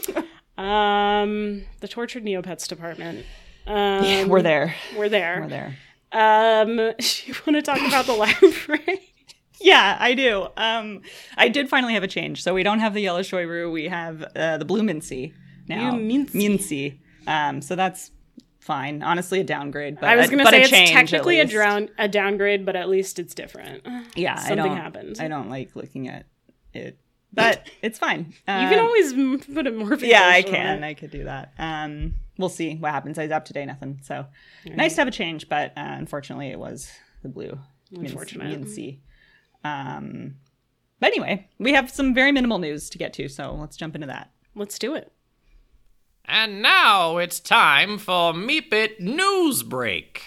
um, the Tortured Neopets department. Um, Yeah, we're there. We're there. We're there. Um, you want to talk about the library? Yeah, I do. Um, I did finally have a change. So we don't have the yellow shoiru. We have uh, the blue mincy now. Blue mincy. Mincy. Um, so that's fine. Honestly, a downgrade. But I was a- going to but say a it's change, at technically a, least. drown- a downgrade, but at least it's different. Yeah, I Something don't, happened. I don't like looking at it, but it's fine. You can Um, always m- put a more. yeah, I visual on can. it. I could do that. Um, we'll see what happens. I was up today, nothing. So nice to have a change, but uh, unfortunately, it was the blue. Unfortunate. Mincy. Um, but anyway, we have some very minimal news to get to, so let's jump into that. Let's do it. And now it's time for Meep It News Break.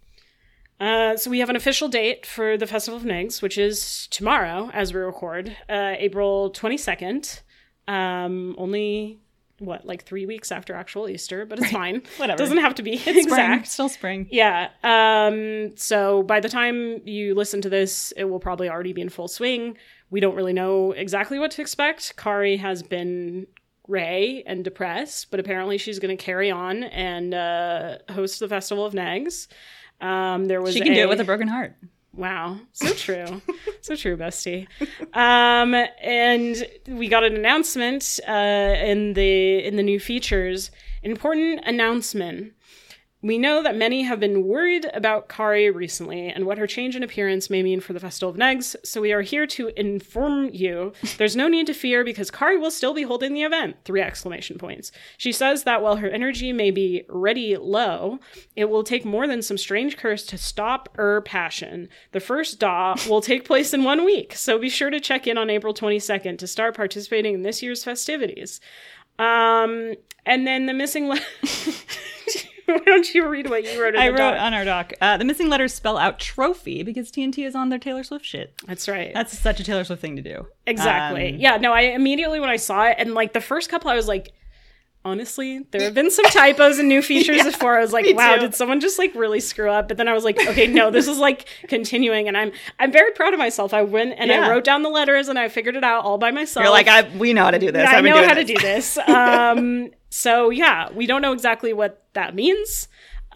Uh, so we have an official date for the Festival of Nigs, which is tomorrow as we record, uh, April twenty-second. Um, only, what, like three weeks after actual Easter, but it's fine. Whatever. Doesn't have to be Spring, exact. still spring. Yeah. Um, so by the time you listen to this, it will probably already be in full swing. We don't really know exactly what to expect. Kari has been gray and depressed, but apparently she's going to carry on and uh, host the Festival of Nags. Um, there was She can a, do it with a broken heart. Wow, so true, so true, bestie. Um, and we got an announcement uh, in the in the new features. An important announcement. We know that many have been worried about Kari recently and what her change in appearance may mean for the Festival of Negs, so we are here to inform you there's no need to fear because Kari will still be holding the event, three exclamation points. She says that while her energy may be ready low, it will take more than some strange curse to stop her passion. The first D A W will take place in one week, so be sure to check in on April twenty-second to start participating in this year's festivities. Um, and then the missing... Le- Why don't you read what you wrote in I the wrote doc? on our doc, uh, the missing letters spell out trophy because T N T is on their Taylor Swift shit. That's right. That's such a Taylor Swift thing to do. Exactly. Um, yeah, no, I immediately when I saw it, and like the first couple, I was like, honestly, there have been some typos and new features Yeah, before. I was like, me wow, too. did someone just like really screw up? But then I was like, okay, no, this is like continuing, and I'm I'm very proud of myself. I went and Yeah. I wrote down the letters and I figured it out all by myself. You're like, I, we know how to do this. Yeah, I've I been know doing how to this. do this. Um, so yeah, we don't know exactly what that means.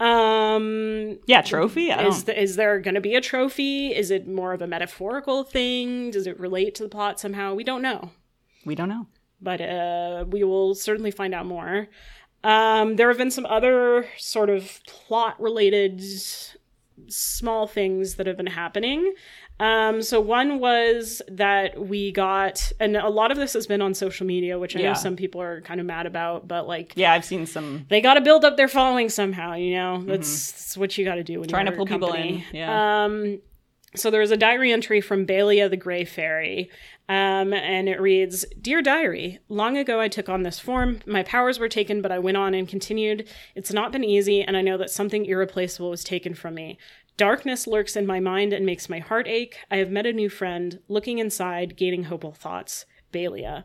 Um, Yeah, trophy? I is don't... the, is there going to be a trophy? Is it more of a metaphorical thing? Does it relate to the plot somehow? We don't know, We don't know. but uh, we will certainly find out more. Um, there have been some other sort of plot-related small things that have been happening. Um, so one was that we got, and a lot of this has been on social media, which I Yeah. know some people are kind of mad about, but like, Yeah, I've seen some... they got to build up their following somehow, you know? That's, that's what you got to do when Trying you're to pull a people company. in, yeah. Um, so there was a diary entry from Baelia the Grey Fairy, um, and it reads, Dear Diary, long ago I took on this form. My powers were taken, but I went on and continued. It's not been easy, and I know that something irreplaceable was taken from me. Darkness lurks in my mind and makes my heart ache. I have met a new friend, looking inside, gaining hopeful thoughts. Baelia.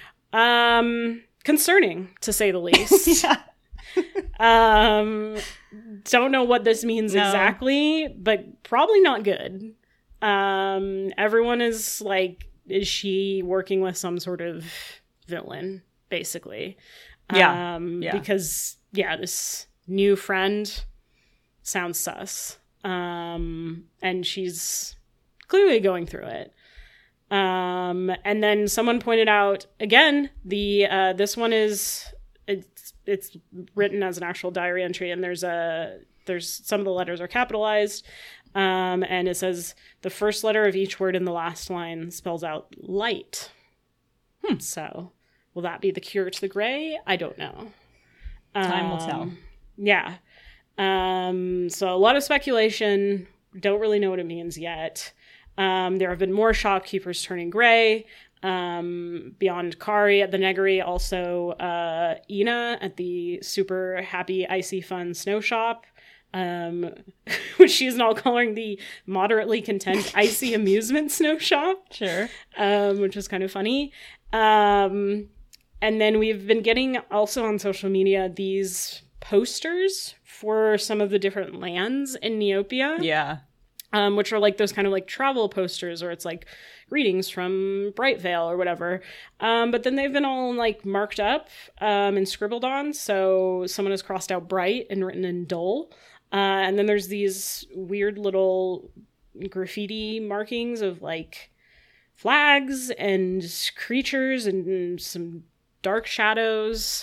Um, concerning, to say the least. yeah. Um, don't know what this means No. exactly, but probably not good. Um, everyone is like, is she working with some sort of villain, basically? Yeah. Um, Yeah. Because, yeah, this new friend sounds sus. Um, and she's clearly going through it. Um, and then someone pointed out, again, the, uh, this one is, it's, it's written as an actual diary entry, and there's a, there's, some of the letters are capitalized. Um, and it says the first letter of each word in the last line spells out light. Hmm. So will that be the cure to the gray? I don't know. Time will Um, tell. Yeah. Um, so a lot of speculation. Don't really know what it means yet. Um, there have been more shopkeepers turning gray. Um, beyond Kari at the Negri, also uh, Ina at the super happy, icy, fun snow shop, um, which she is now calling the moderately content, icy amusement snow shop, Sure. um, which is kind of funny. Um, and then we've been getting also on social media these posters for some of the different lands in Neopia. Yeah. Um, which are like those kind of like travel posters, or it's like greetings from Brightvale or whatever. Um, but then they've been all like marked up um, and scribbled on. So someone has crossed out bright and written in dull. Uh, and then there's these weird little graffiti markings of like flags and creatures and some dark shadows.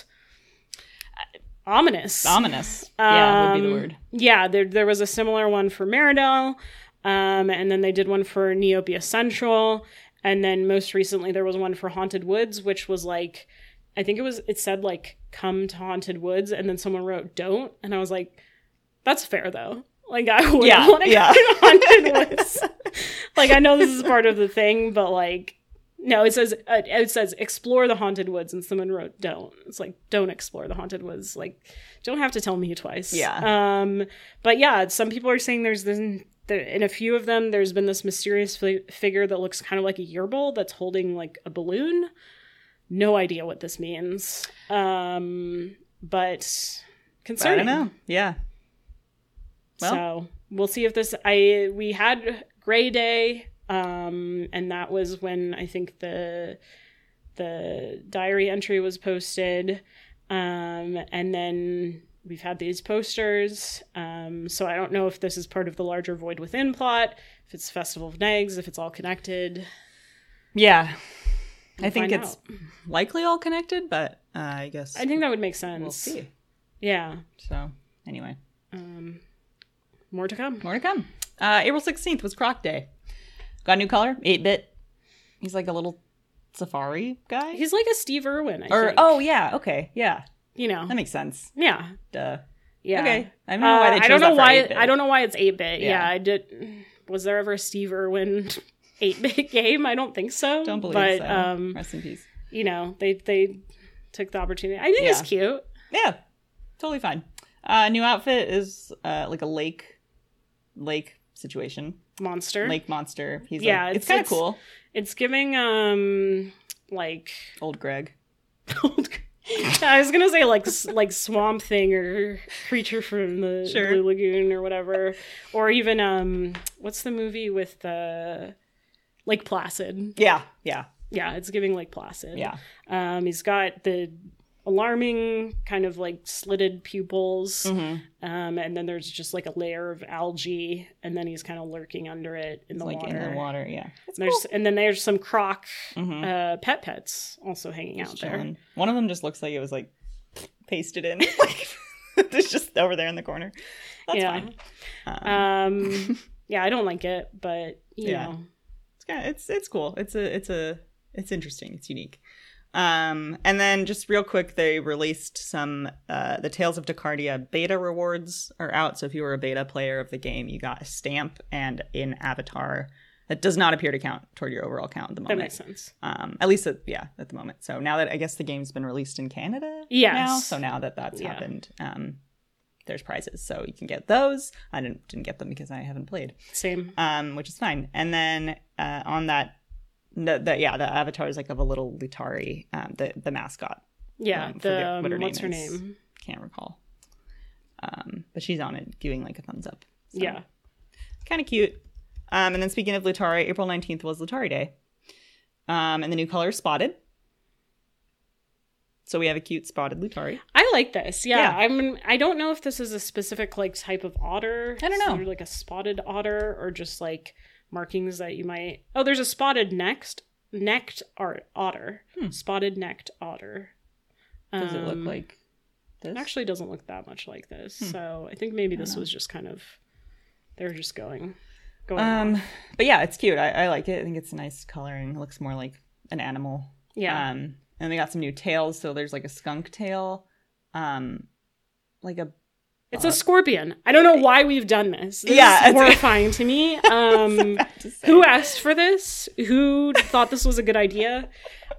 Ominous. Ominous. Yeah, would be the Um, word. Yeah, there there was a similar one for Meridel, um, and then they did one for Neopia Central, and then most recently there was one for Haunted Woods, which was like, I think it was it said like come to Haunted Woods, and then someone wrote don't, and I was like, that's fair though. Like I wouldn't Yeah, want to yeah. go to Haunted Woods. Like I know this is part of the thing, but like. No, it says uh, it says explore the haunted woods, and someone wrote don't. It's like don't explore the haunted woods. Like don't have to tell me twice. Yeah. Um. But yeah, some people are saying there's this there, in a few of them. There's been this mysterious fi- figure that looks kind of like a yearbowl that's holding like a balloon. No idea what this means. Um. But concerning. I don't know. Yeah. Well. So we'll see if this. I we had Gray Day. Um, and that was when I think the the diary entry was posted. Um, and then we've had these posters. Um, so I don't know if this is part of the larger Void Within plot, if it's Festival of Nags, if it's all connected. Yeah. We'll I think find it's out. likely all connected, but uh, I guess I think that would make sense. we'll see. Yeah. So, anyway, Um, more to come. more to come. Uh, April sixteenth was Croc Day. Got a new color, eight bit. He's like a little safari guy. He's like a Steve Irwin, I or think. oh yeah, okay, yeah, You know. that makes sense. Yeah. Duh. Yeah. Okay. I don't know why they Uh, chose I don't that know for why. eight-bit. I don't know why it's eight bit. Yeah. Yeah. I did. Was there ever a Steve Irwin eight bit game? I don't think so. Don't believe but, so. um, Rest in peace. you know, they they took the opportunity. I think Yeah. it's cute. Yeah, totally fine. Uh, new outfit is uh like a lake, lake situation, Monster. lake monster. He's Yeah, like, it's, it's- kind of it's- cool. It's giving um like Old Greg. old. I was gonna say like s- like Swamp Thing or Creature from the Sure. Blue Lagoon or whatever, or even um, what's the movie with the Lake Placid? Yeah, yeah, Yeah, it's giving Lake Placid. yeah. Um, he's got the alarming kind of like slitted pupils, Mm-hmm. um, and then there's just like a layer of algae, and then he's kind of lurking under it in the Like water. in the water, yeah. It's And there's and then there's some croc Mhm. uh, pet pets also hanging out there. chilling. One of them just looks like it was like pasted in. Like it's just over there in the corner. That's Yeah. fine. Um, Um, yeah, I don't like it, but you Yeah. know, it's kind of, it's it's cool. It's a it's a it's interesting. It's unique. Um, and then just real quick, they released some uh, the Tales of Descardia beta rewards are out. So if you were a beta player of the game, you got a stamp and an avatar that does not appear to count toward your overall count at the that moment. makes sense. Um, at least, at, yeah, at the moment. So now that I guess the game's been released in Canada Yes. now, so now that that's Yeah. happened, um, there's prizes, so you can get those. I didn't didn't get them because I haven't played, Same. um, which is fine. And then uh, on that, the, the yeah, the avatar is like of a little Lutari, um, the the mascot. Yeah. Um, forget the um, what her what's her name is. name? Can't recall. Um, but she's on it, giving like a thumbs up. So, Yeah. kind of cute. Um, and then speaking of Lutari, April nineteenth was Lutari Day. Um, and the new color is spotted. So we have a cute spotted Lutari. I like this. Yeah, Yeah. I'm. I don't know if this is a specific like type of otter. I don't know. Sort of like a spotted otter, or just like markings that you might. Oh, there's a spotted next necked art otter. Hmm. Spotted necked otter. Does it look Um, like this? It actually doesn't look that much like this. Hmm. So I think maybe I this don't know. was just kind of. They're just going. Going. Um, off. but yeah, it's cute. I, I like it. I think it's a nice coloring. It looks more like an animal. Yeah. Um, and they got some new tails. So there's like a skunk tail, um, like a It's a scorpion. I don't know why we've done this. This Yeah, is it's- horrifying to me. Um, about to say. who asked for this? Who thought this was a good idea?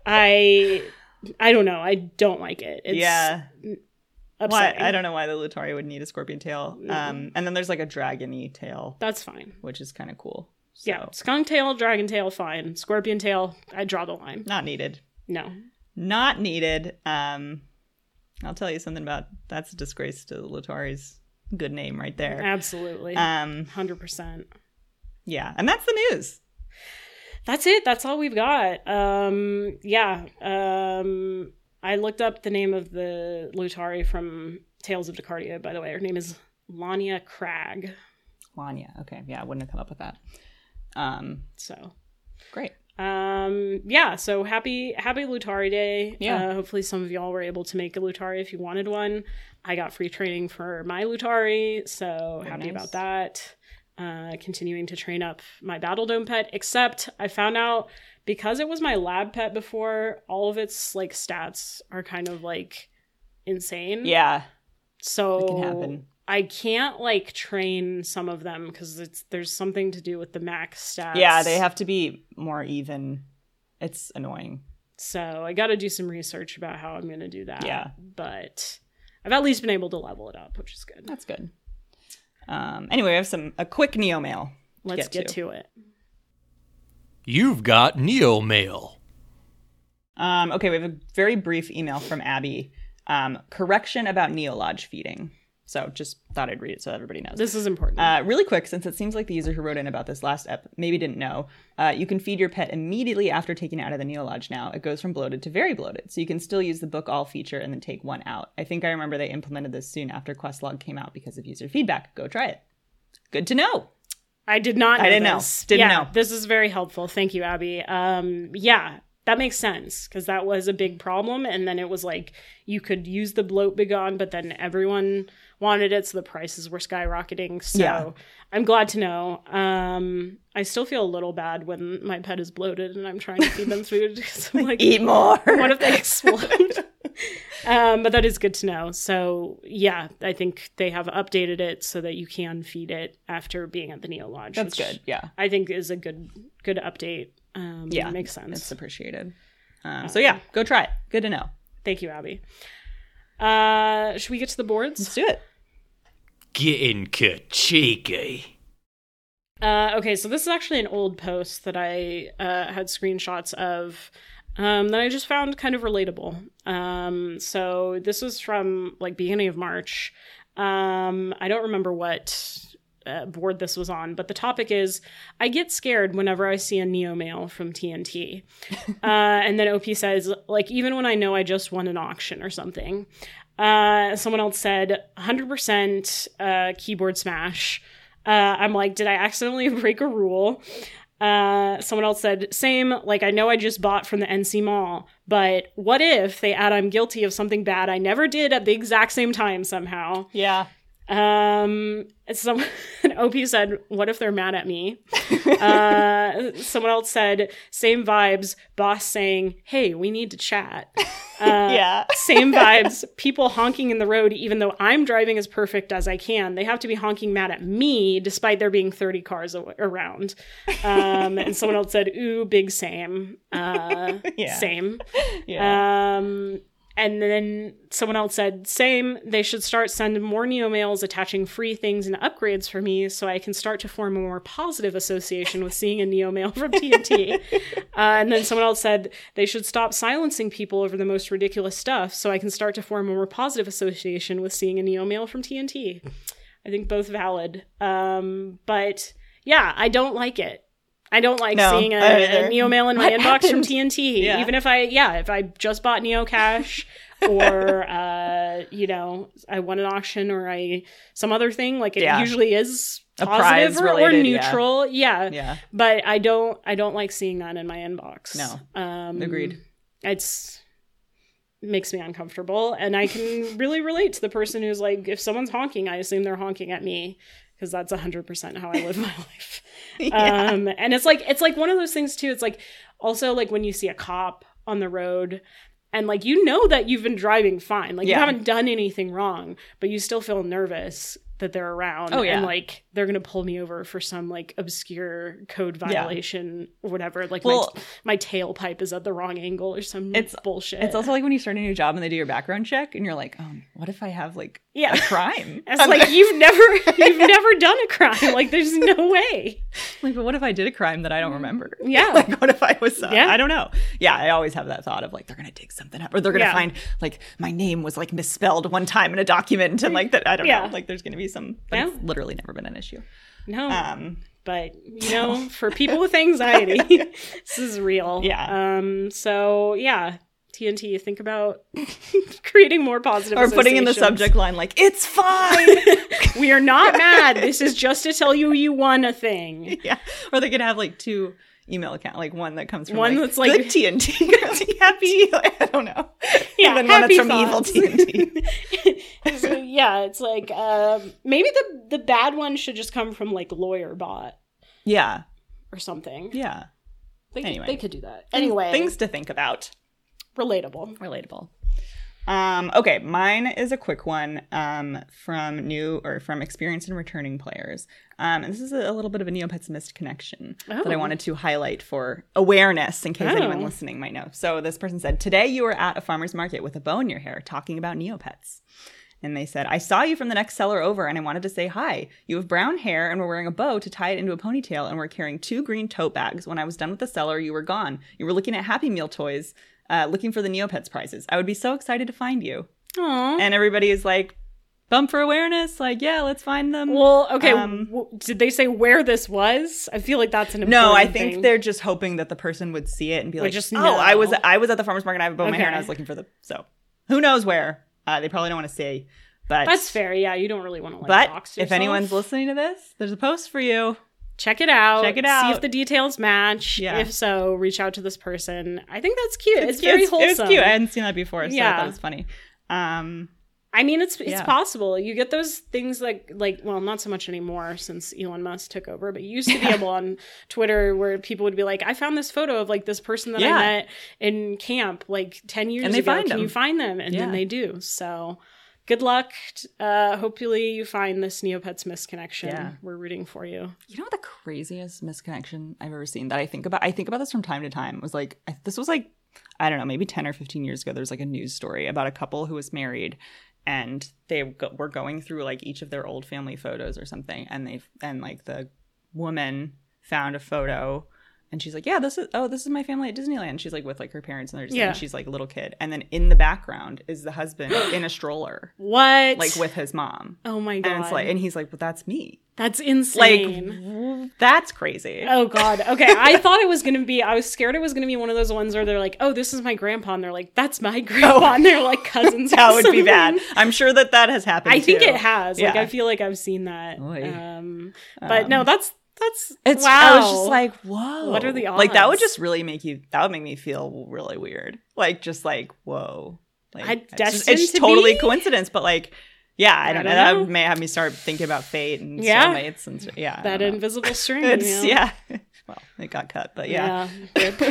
I, I don't know. I don't like it. It's yeah. Why? upsetting. I don't know why the Lutari would need a scorpion tail. Um, and then there's like a dragon-y tail, That's fine. which is kind of cool. So, Yeah, skunk tail, dragon tail, fine. Scorpion tail, I draw the line. not needed. No. Not needed. Um, I'll tell you something about that's a disgrace to Lutari's good name right there. Absolutely. Um, one hundred percent. yeah, and that's the news. That's it. That's all we've got. Um, yeah. Um, I looked up the name of the Lutari from Tales of Descardia, by the way. Her name is Lania Crag. Lanya. Okay, yeah, I wouldn't have come up with that. Um, So, great. um, yeah. So happy, happy Lutari Day. Yeah. Uh, hopefully some of y'all were able to make a Lutari if you wanted one. I got free training for my Lutari, so Very happy nice. about that. Uh, continuing to train up my Battle Dome pet, except I found out because it was my lab pet before, all of its like stats are kind of like insane. Yeah, So it can happen. I can't like train some of them because it's there's something to do with the max stats. Yeah, they have to be more even. It's annoying. So I got to do some research about how I'm going to do that. Yeah. But I've at least been able to level it up, which is good. That's good. Um, anyway, we have some a quick Neo mail. to Let's get, to. to it. You've got Neo Mail. Um, okay, we have a very brief email from Abby. Um, correction about Neolodge feeding. So just thought I'd read it so everybody knows. This is important. Uh, really quick, since it seems like the user who wrote in about this last ep maybe didn't know, uh, you can feed your pet immediately after taking it out of the Neolodge now. It goes from bloated to very bloated, so you can still use the book all feature and then take one out. I think I remember they implemented this soon after Questlog came out because of user feedback. Go try it. Good to know. I did not know I didn't know. this. Didn't yeah, know. This is very helpful. Thank you, Abby. Um, yeah, that makes sense because that was a big problem. And then it was like you could use the bloat begone, but then everyone wanted it, so the prices were skyrocketing. So Yeah. I'm glad to know. Um, I still feel a little bad when my pet is bloated and I'm trying to feed them food because I'm like, Eat more. what if they explode? um, but that is good to know. So yeah, I think they have updated it so that you can feed it after being at the Neo Lodge. That's which good. Yeah. I think is a good good update. Um, Yeah. makes sense. It's appreciated. Um, so yeah, go try it. Good to know. Thank you, Abby. Uh, should we get to the boards? Let's do it. Getting cheeky. Uh, okay, so this is actually an old post that I uh, had screenshots of um, that I just found kind of relatable. Um, so this was from like beginning of March. Um, I don't remember what uh, board this was on, but the topic is, I get scared whenever I see a Neo mail from T N T. uh, and then O P says, like, even when I know I just won an auction or something. Uh, someone else said, one hundred percent uh, keyboard smash. Uh, I'm like, did I accidentally break a rule? Uh, someone else said, same, like, I know I just bought from the N C Mall, but what if they add I'm guilty of something bad I never did at the exact same time somehow? Yeah. Um, some O P said, what if they're mad at me? uh, someone else said, same vibes, boss saying, hey, we need to chat. Uh, yeah. Same vibes, people honking in the road, even though I'm driving as perfect as I can. They have to be honking mad at me, despite there being thirty cars a- around. Um, and someone else said, ooh, big same. Uh, Yeah. Same. Yeah. Um, and then someone else said, same, they should start sending more Neo mails attaching free things and upgrades for me so I can start to form a more positive association with seeing a Neo mail from T N T. uh, and then someone else said, they should stop silencing people over the most ridiculous stuff so I can start to form a more positive association with seeing a Neo mail from T N T. I think both valid. Um, but yeah, I don't like it. I don't like No, seeing a, I don't either. a Neo mail in my What inbox from happened? T N T. Yeah. Even if I, yeah, if I just bought Neo Cash or, uh, you know, I won an auction or I, some other thing, like it Yeah. usually is A positive prize or, or related, yeah. neutral. Yeah. Yeah. But I don't, I don't like seeing that in my inbox. No. Um, Agreed. It's, makes me uncomfortable. And I can really relate to the person who's like, if someone's honking, I assume they're honking at me. Because that's one hundred percent how I live my life. Yeah. Um, and it's like, it's like one of those things too. It's like, also like when you see a cop on the road and like, you know that you've been driving fine. Like Yeah. you haven't done anything wrong, but you still feel nervous that they're around. Oh, yeah. And like, they're going to pull me over for some like obscure code violation or whatever. Like Well- my, my tailpipe is at the wrong angle or some It's- bullshit. It's also like when you start a new job and they do your background check and you're like, oh, what if I have like Yeah. a crime? it's like, you've never, you've never done a crime. Like there's no way. Like, but what if I did a crime that I don't remember? Yeah. Like, what if I was, uh, Yeah. I don't know. Yeah, I always have that thought of like, they're going to dig something up or they're going to Yeah. find like my name was like misspelled one time in a document and like that. I don't Yeah. know. Like, there's going to be some, but Yeah. it's literally never been an issue. No. Um, But, you know, for people with anxiety, this is real. Yeah. Um. So, yeah, T N T, think about creating more positive or putting in the associations. subject line like, it's fine. We are not mad. This is just to tell you you won a thing. Yeah. Or they could have like two email account, like one that comes from One like, that's like- good T N T, happy, like, I don't know. Yeah, And then one that's happy from thoughts. evil T N T. So, yeah, it's like, um, maybe the, the bad one should just come from, like, Lawyer Bot Yeah. or something. Yeah. They, Anyway. they could do that. Anyway, Things to think about. relatable. Relatable. Um, okay, mine is a quick one um, from new or from experienced and returning players. Um, and this is a, a little bit of a Neopets missed connection that I Oh. wanted to highlight for awareness in case Oh. anyone listening might know. So this person said, today you were at a farmer's market with a bow in your hair talking about Neopets. And they said, I saw you from the next seller over and I wanted to say hi. You have brown hair and were wearing a bow to tie it into a ponytail and were carrying two green tote bags. When I was done with the seller, you were gone. You were looking at Happy Meal toys, uh, looking for the Neopets prizes. I would be so excited to find you. Aw. And everybody is like, bump for awareness. Like, yeah, let's find them. Well, okay. Um, w- did they say where this was? I feel like that's an important No, I think thing. they're just hoping that the person would see it and be Or like, just oh, know. I was I was at the farmer's market and I have a bow in my hair and I Okay. was looking for the... So, who knows where? Uh, they probably don't want to say. But That's fair. Yeah, you don't really want to like But dox if yourself. anyone's listening to this, there's a post for you. check it out. Check it See out. if the details match. Yeah. If so, reach out to this person. I think that's cute. It's, cute. very It's- wholesome. It's cute. I hadn't seen that before, so I Yeah. thought it was funny. Um, I mean, it's it's Yeah. possible. You get those things like like well, not so much anymore since Elon Musk took over, but you used to be able on Twitter where people would be like, "I found this photo of like this person that Yeah. I met in camp like ten years And they ago. find Can them. you find them?" And Yeah. then they do. So, good luck. Uh, hopefully, you find this Neopets misconnection. Yeah. We're rooting for you. you know what the craziest misconnection I've ever seen that I think about? I think about this from time to time. Was like I, this was like I don't know, maybe ten or fifteen years ago. There's like a news story about a couple who was married. And they go- were going through like each of their old family photos or something, and they and like the woman found a photo and she's like, yeah, this is, oh, this is my family at Disneyland. She's like with like her parents and they're just Yeah. and she's like a little kid. And then in the background is the husband in a stroller, What? like with his mom. Oh my god. And it's like, and he's like, well, that's me. That's Like, insane. that's crazy. Oh god. Okay, I thought it was gonna be. I was scared it was gonna be one of those ones where they're like, "Oh, this is my grandpa," and they're like, "That's my grandpa," and they're like cousins. That or would be bad. something. I'm sure that that has happened. I think too. it has. Like, Yeah. I feel like I've seen that. Oy. Um, but Um, no, that's that's. It's. wow. I was just like, whoa. What are the Like that would odds? just really make you. That would make me feel really weird. Like just like whoa. Like I- it's, just, destined it's to totally be? coincidence, but like. Yeah, I I don't know. don't That know. may have me start thinking about fate and Yeah. soulmates and st- yeah. I that don't know. invisible string. It's you know? yeah. Well, it got cut, but yeah. Yeah. Rip.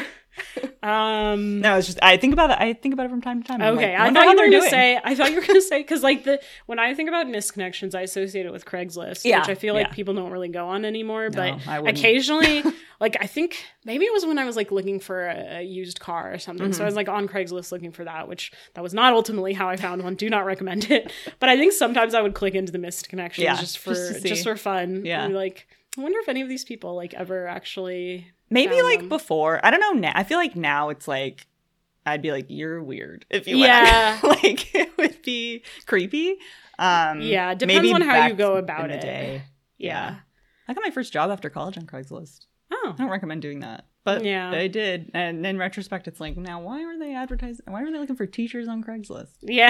um. No, it's just I think about it. I think about it from time to time. I'm Okay, like, I wonder thought how you were they're gonna doing. say. I thought you were gonna say because like the when I think about misconnections, I associate it with Craigslist, Yeah, which I feel like yeah. people don't really go on anymore. But I wouldn't. occasionally, like I think maybe it was when I was like looking for a, a used car or something. Mm-hmm. So I was like on Craigslist looking for that, which that was not ultimately how I found one. Do not recommend it. But I think sometimes I would click into the missed connections Yeah, just for just just, to see. for fun. Yeah. And be like, I wonder if any of these people like ever actually Maybe found like them. before. I don't know. Now I feel like now it's like I'd be like, you're weird if you Yeah. went. Like it would be creepy. Um, Yeah, it depends maybe on how back you go about in the it. day. Yeah. I got my first job after college on Craigslist. Oh. I don't recommend doing that, but Yeah. I did. And in retrospect, it's like, now why are they advertising? Why are they looking for teachers on Craigslist? Yeah.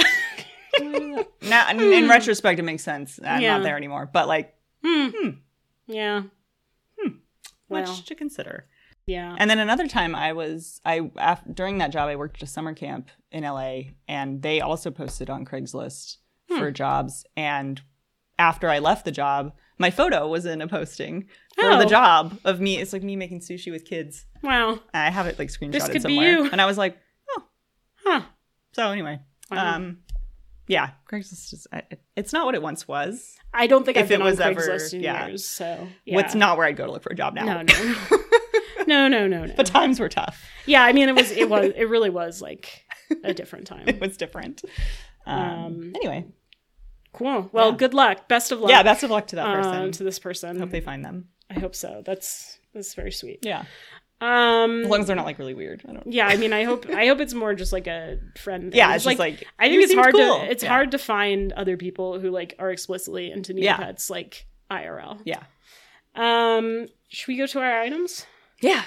Now, in, in retrospect, it makes sense. I'm Yeah. not there anymore, but like, Hmm. Hmm. Yeah. Hmm. Well, much to consider. yeah. And then another time, I was I af- during that job, I worked at a summer camp in L A, and they also posted on Craigslist Hmm. for jobs. And after I left the job, my photo was in a posting for Oh. the job of me. It's like me making sushi with kids. Wow. I have it like screenshotted This could be somewhere, you. and I was like, oh. Huh. So anyway, Wow. um, yeah, Craigslist is I, it's not what it once was. I don't think If I've been it was on ever- Craigslist in yeah. years, so yeah. What's not where I'd go to look for a job now. No, no, no, no, no, no. But times were tough. Yeah, I mean, it was, it was, it really was like a different time. It was different. Um, Um, anyway, Cool. Well, Yeah. good luck. Best of luck. yeah, best of luck to that um, person. to this person. Hope they find them. I hope so. That's that's very sweet. Yeah, Um. as long as they're not like really weird. I don't. Yeah, I mean, I hope I hope it's more just like a friend. thing. Yeah, it's just like, I you think it's seemed hard cool. to it's Yeah. hard to find other people who like are explicitly into Yeah. Neopets like I R L. Yeah. Um, should we go to our items? Yeah.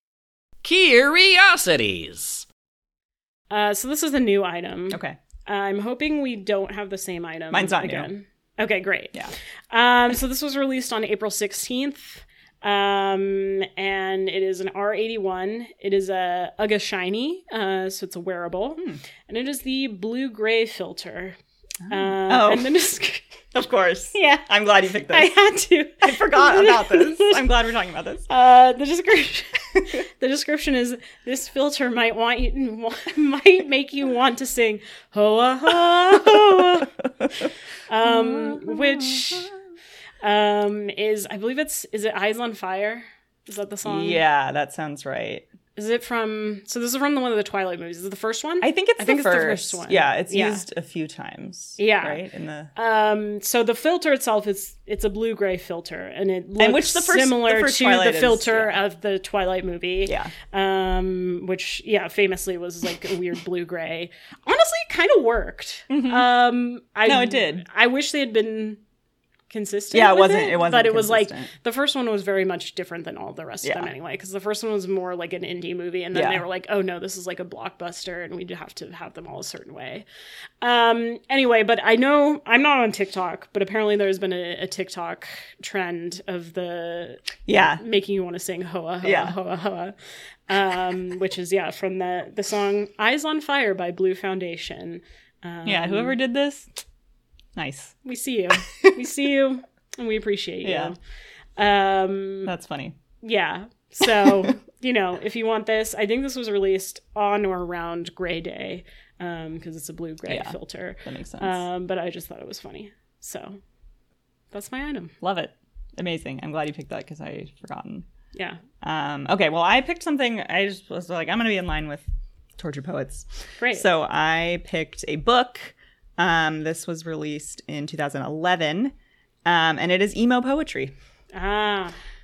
Curiosities. Uh, so this is a new item. Okay. I'm hoping we don't have the same item. Mine's not new. again. Okay, great. Yeah. Um, so this was released on April sixteenth. Um, and it is an R eighty-one. It is a Ugga Shiny, uh, so it's a wearable. Hmm. And it is the blue-gray filter. Uh, Oh. And then it's, Of course. yeah, I'm glad you picked this. I had to. I forgot about this. I'm glad we're talking about this. Uh, the description. The description is: this filter might want you, might make you want to sing "Hoa Hoa Hoa," um, which um is I believe it's is it Eyes on Fire? Is that the song? Yeah, that sounds right. Is it from? So this is from the one of the Twilight movies. Is it the first one? I think it's, I the, think it's the first. first one. Yeah, it's Yeah. used a few times. Yeah. Right? In the Um, so the filter itself is it's a blue gray filter, and it looks And which the first- similar the first to Twilight the is, filter yeah. of the Twilight movie. Yeah. Um, which yeah, famously was like a weird blue gray. Honestly, it kind of worked. Mhm. Um, I No, it did. I wish they had been consistent. Yeah, it with wasn't- It, it wasn't But it was like consistent. the first one was very much different than all the rest Yeah. of them anyway. Because the first one was more like an indie movie, and then Yeah. they were like, "Oh no, this is like a blockbuster, and we have to have them all a certain way." Um. Anyway, but I know I'm not on TikTok, but apparently there's been a, a TikTok trend of the Yeah. making you want to sing "Hoa Hoa Yeah. Hoa Hoa," um, which is yeah from the the song "Eyes on Fire" by Blue Foundation. Um, Yeah, whoever did this, nice. we see you, we see you, and we appreciate you. Yeah. Um, That's funny. yeah. So, you know, if you want this, I think this was released on or around Gray Day, um, because it's a blue gray Yeah. filter. That makes sense. Um, but I just thought it was funny. So that's my item. Love it. Amazing. I'm glad you picked that because I had forgotten. Yeah. Um, okay, well, I picked something. I just was like, I'm going to be in line with Torture Poets. Great. So I picked a book. Um, this was released in two thousand eleven, um, and it is emo poetry. Ah.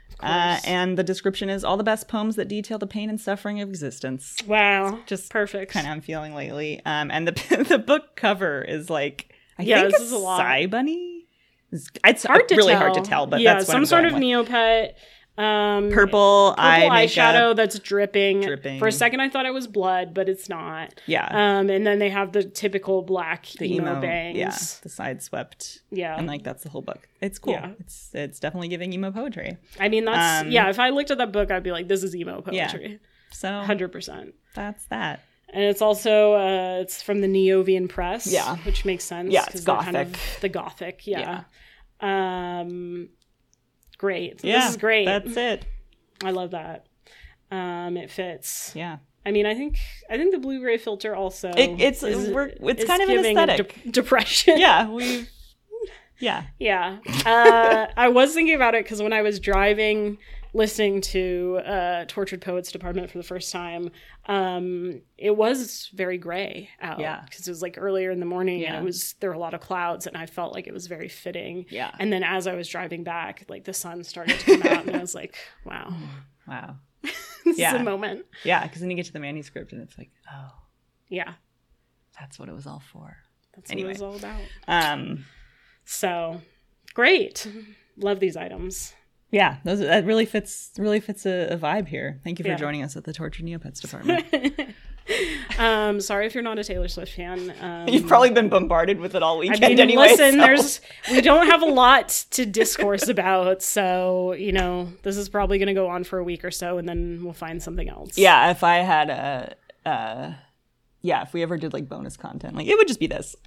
Uh, and the description is all the best poems that detail the pain and suffering of existence. Wow. Just perfect. Kind of I'm feeling lately. Um, and the the book cover is like, I Yeah, think this a is a lot. Psy Bunny. It's, it's hard to really tell. hard to tell, but yeah, that's what some I'm sort going of with. Neopet. Um, Purple, purple eye eyeshadow makeup. that's dripping. Dripping. For a second, I thought it was blood, but it's not. Yeah. Um, and then they have the typical black The emo, emo, bangs. yeah, the side swept. Yeah. And like that's the whole book. It's cool. Yeah. It's it's definitely giving emo poetry. I mean, that's Um, yeah. If I looked at that book, I'd be like, "This is emo Yeah. poetry, So hundred percent." that's that. And it's also uh, it's from the Neovian Press, Yeah. which makes sense. Yeah, it's 'cause they're kind of gothic. the gothic, yeah. Um, great. Yeah, This is great. That's it. I love that. Um, it fits. Yeah. I mean, I think I think the Blu-ray filter also. It- it's- is- we're- it's is kind of an giving aesthetic. de- depression. Yeah, we. Yeah. Yeah. Uh, I was thinking about it because when I was driving, listening to uh, Tortured Poets Department for the first time, um, it was very gray out. Yeah. Because it was like earlier in the morning Yeah. and it was there were a lot of clouds and I felt like it was very fitting. Yeah. And then as I was driving back, like the sun started to come out and I was like, wow, Wow. this Yeah. is a moment. Yeah, because then you get to the manuscript and it's like, oh, Yeah. that's what it was all for. That's Anyway. what it was all about. Um. So great. Love these items. Yeah, those that really fits really fits a, a vibe here. Thank you for Yeah. joining us at the Tortured Neopets department. Um, sorry if you're not a Taylor Swift fan. Um, You've probably been bombarded with it all I weekend mean, anyway. listen, so- there's we don't have a lot to discourse about, so you know this is probably going to go on for a week or so, and then we'll find something else. Yeah, if I had a, uh, yeah, if we ever did like bonus content, like it would just be this.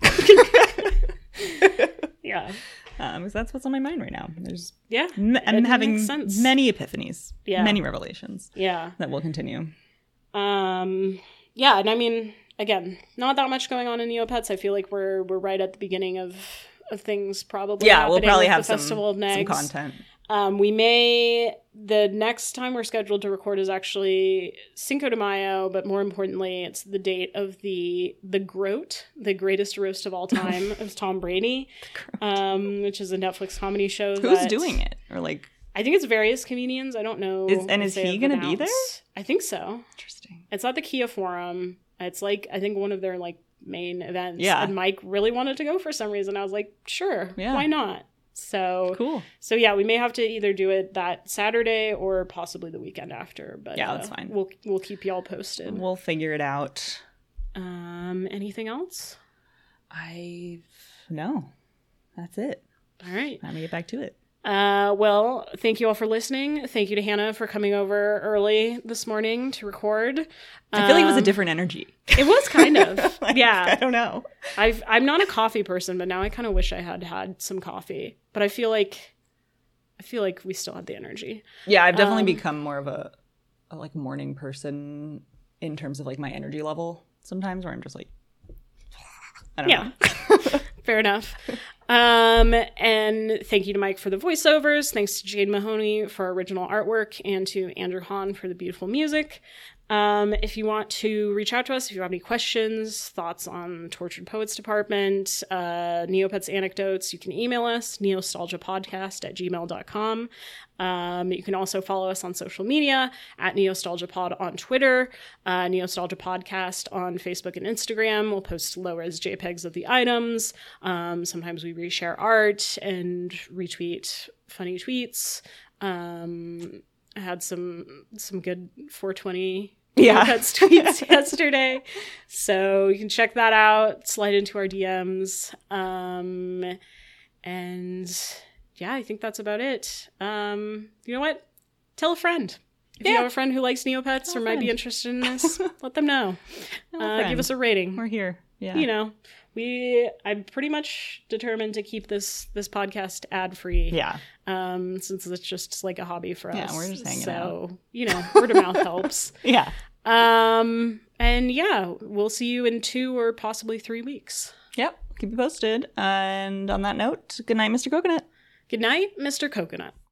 yeah, Um, 'cause that's what's on my mind right now. There's, yeah. m- I'm It having makes sense. many epiphanies, Yeah. many revelations Yeah, that will continue. um, yeah, and I mean, again, not that much going on in Neopets. I feel like we're we're right at the beginning of of things. Probably, Yeah, we'll happening probably with have the some, Festival of some Nags. content. Um, we may, the next time we're scheduled to record is actually Cinco de Mayo, but more importantly, it's the date of the the Groat, the greatest roast of all time of Tom Brady, um, which is a Netflix comedy show. Who's that- doing it? Or like, I think it's various comedians. I don't know. Is- and if is they he have gonna be announced. I think so. interesting. It's at the Kia Forum. It's like, I think one of their like main events. Yeah. And Mike really wanted to go for some reason. I was like, sure, Yeah. why not? So Cool. so yeah, we may have to either do it that Saturday or possibly the weekend after. But Yeah, uh, that's fine. We'll we'll keep y'all posted. We'll figure it out. Um, anything else? I no, that's it. All right. Time to get back to it. Uh, well, thank you all for listening. Thank you to Hannah for coming over early this morning to record. I feel like it was a Um, different energy. It was kind of. Like, I Yeah. don't know. I've I'm not a coffee person, but now I kind of wish I had had some coffee. But I feel like I feel like we still had the energy. Yeah, I've definitely Um, become more of a, a like morning person in terms of like my energy level sometimes, where I'm just like, I don't Yeah. know. Fair enough. Um, and thank you to Mike for the voiceovers. Thanks to Jade Mahoney for original artwork and to Andrew Hahn for the beautiful music. Um, if you want to reach out to us, if you have any questions, thoughts on Tortured Poets Department, uh, Neopets anecdotes, you can email us, neostalgiapodcast at gmail dot com. Um, you can also follow us on social media at Neostalgiapod on Twitter, uh, Neostalgia Podcast on Facebook and Instagram. We'll post low-res JPEGs of the items. Um, sometimes we reshare art and retweet funny tweets. Um, I had some some good four twenty Yeah. Neopets tweets yesterday, so you can check that out. Slide into our D Ms, um, and yeah, I think that's about it. Um, you know what? Tell a friend. If you Yeah. have a friend who likes Neopets or a might be friend. interested in this, let them know. Tell a Uh, friend. give us a rating. We're here. Yeah. You know, we I'm pretty much determined to keep this this podcast ad free. Yeah. Um, since it's just like a hobby for Yeah, us. we're just hanging so, you know, word of mouth helps. Yeah. Um, and yeah, we'll see you in two or possibly three weeks. Yep. Keep you posted. And on that note, good night, Mister Coconut. Good night, Mister Coconut.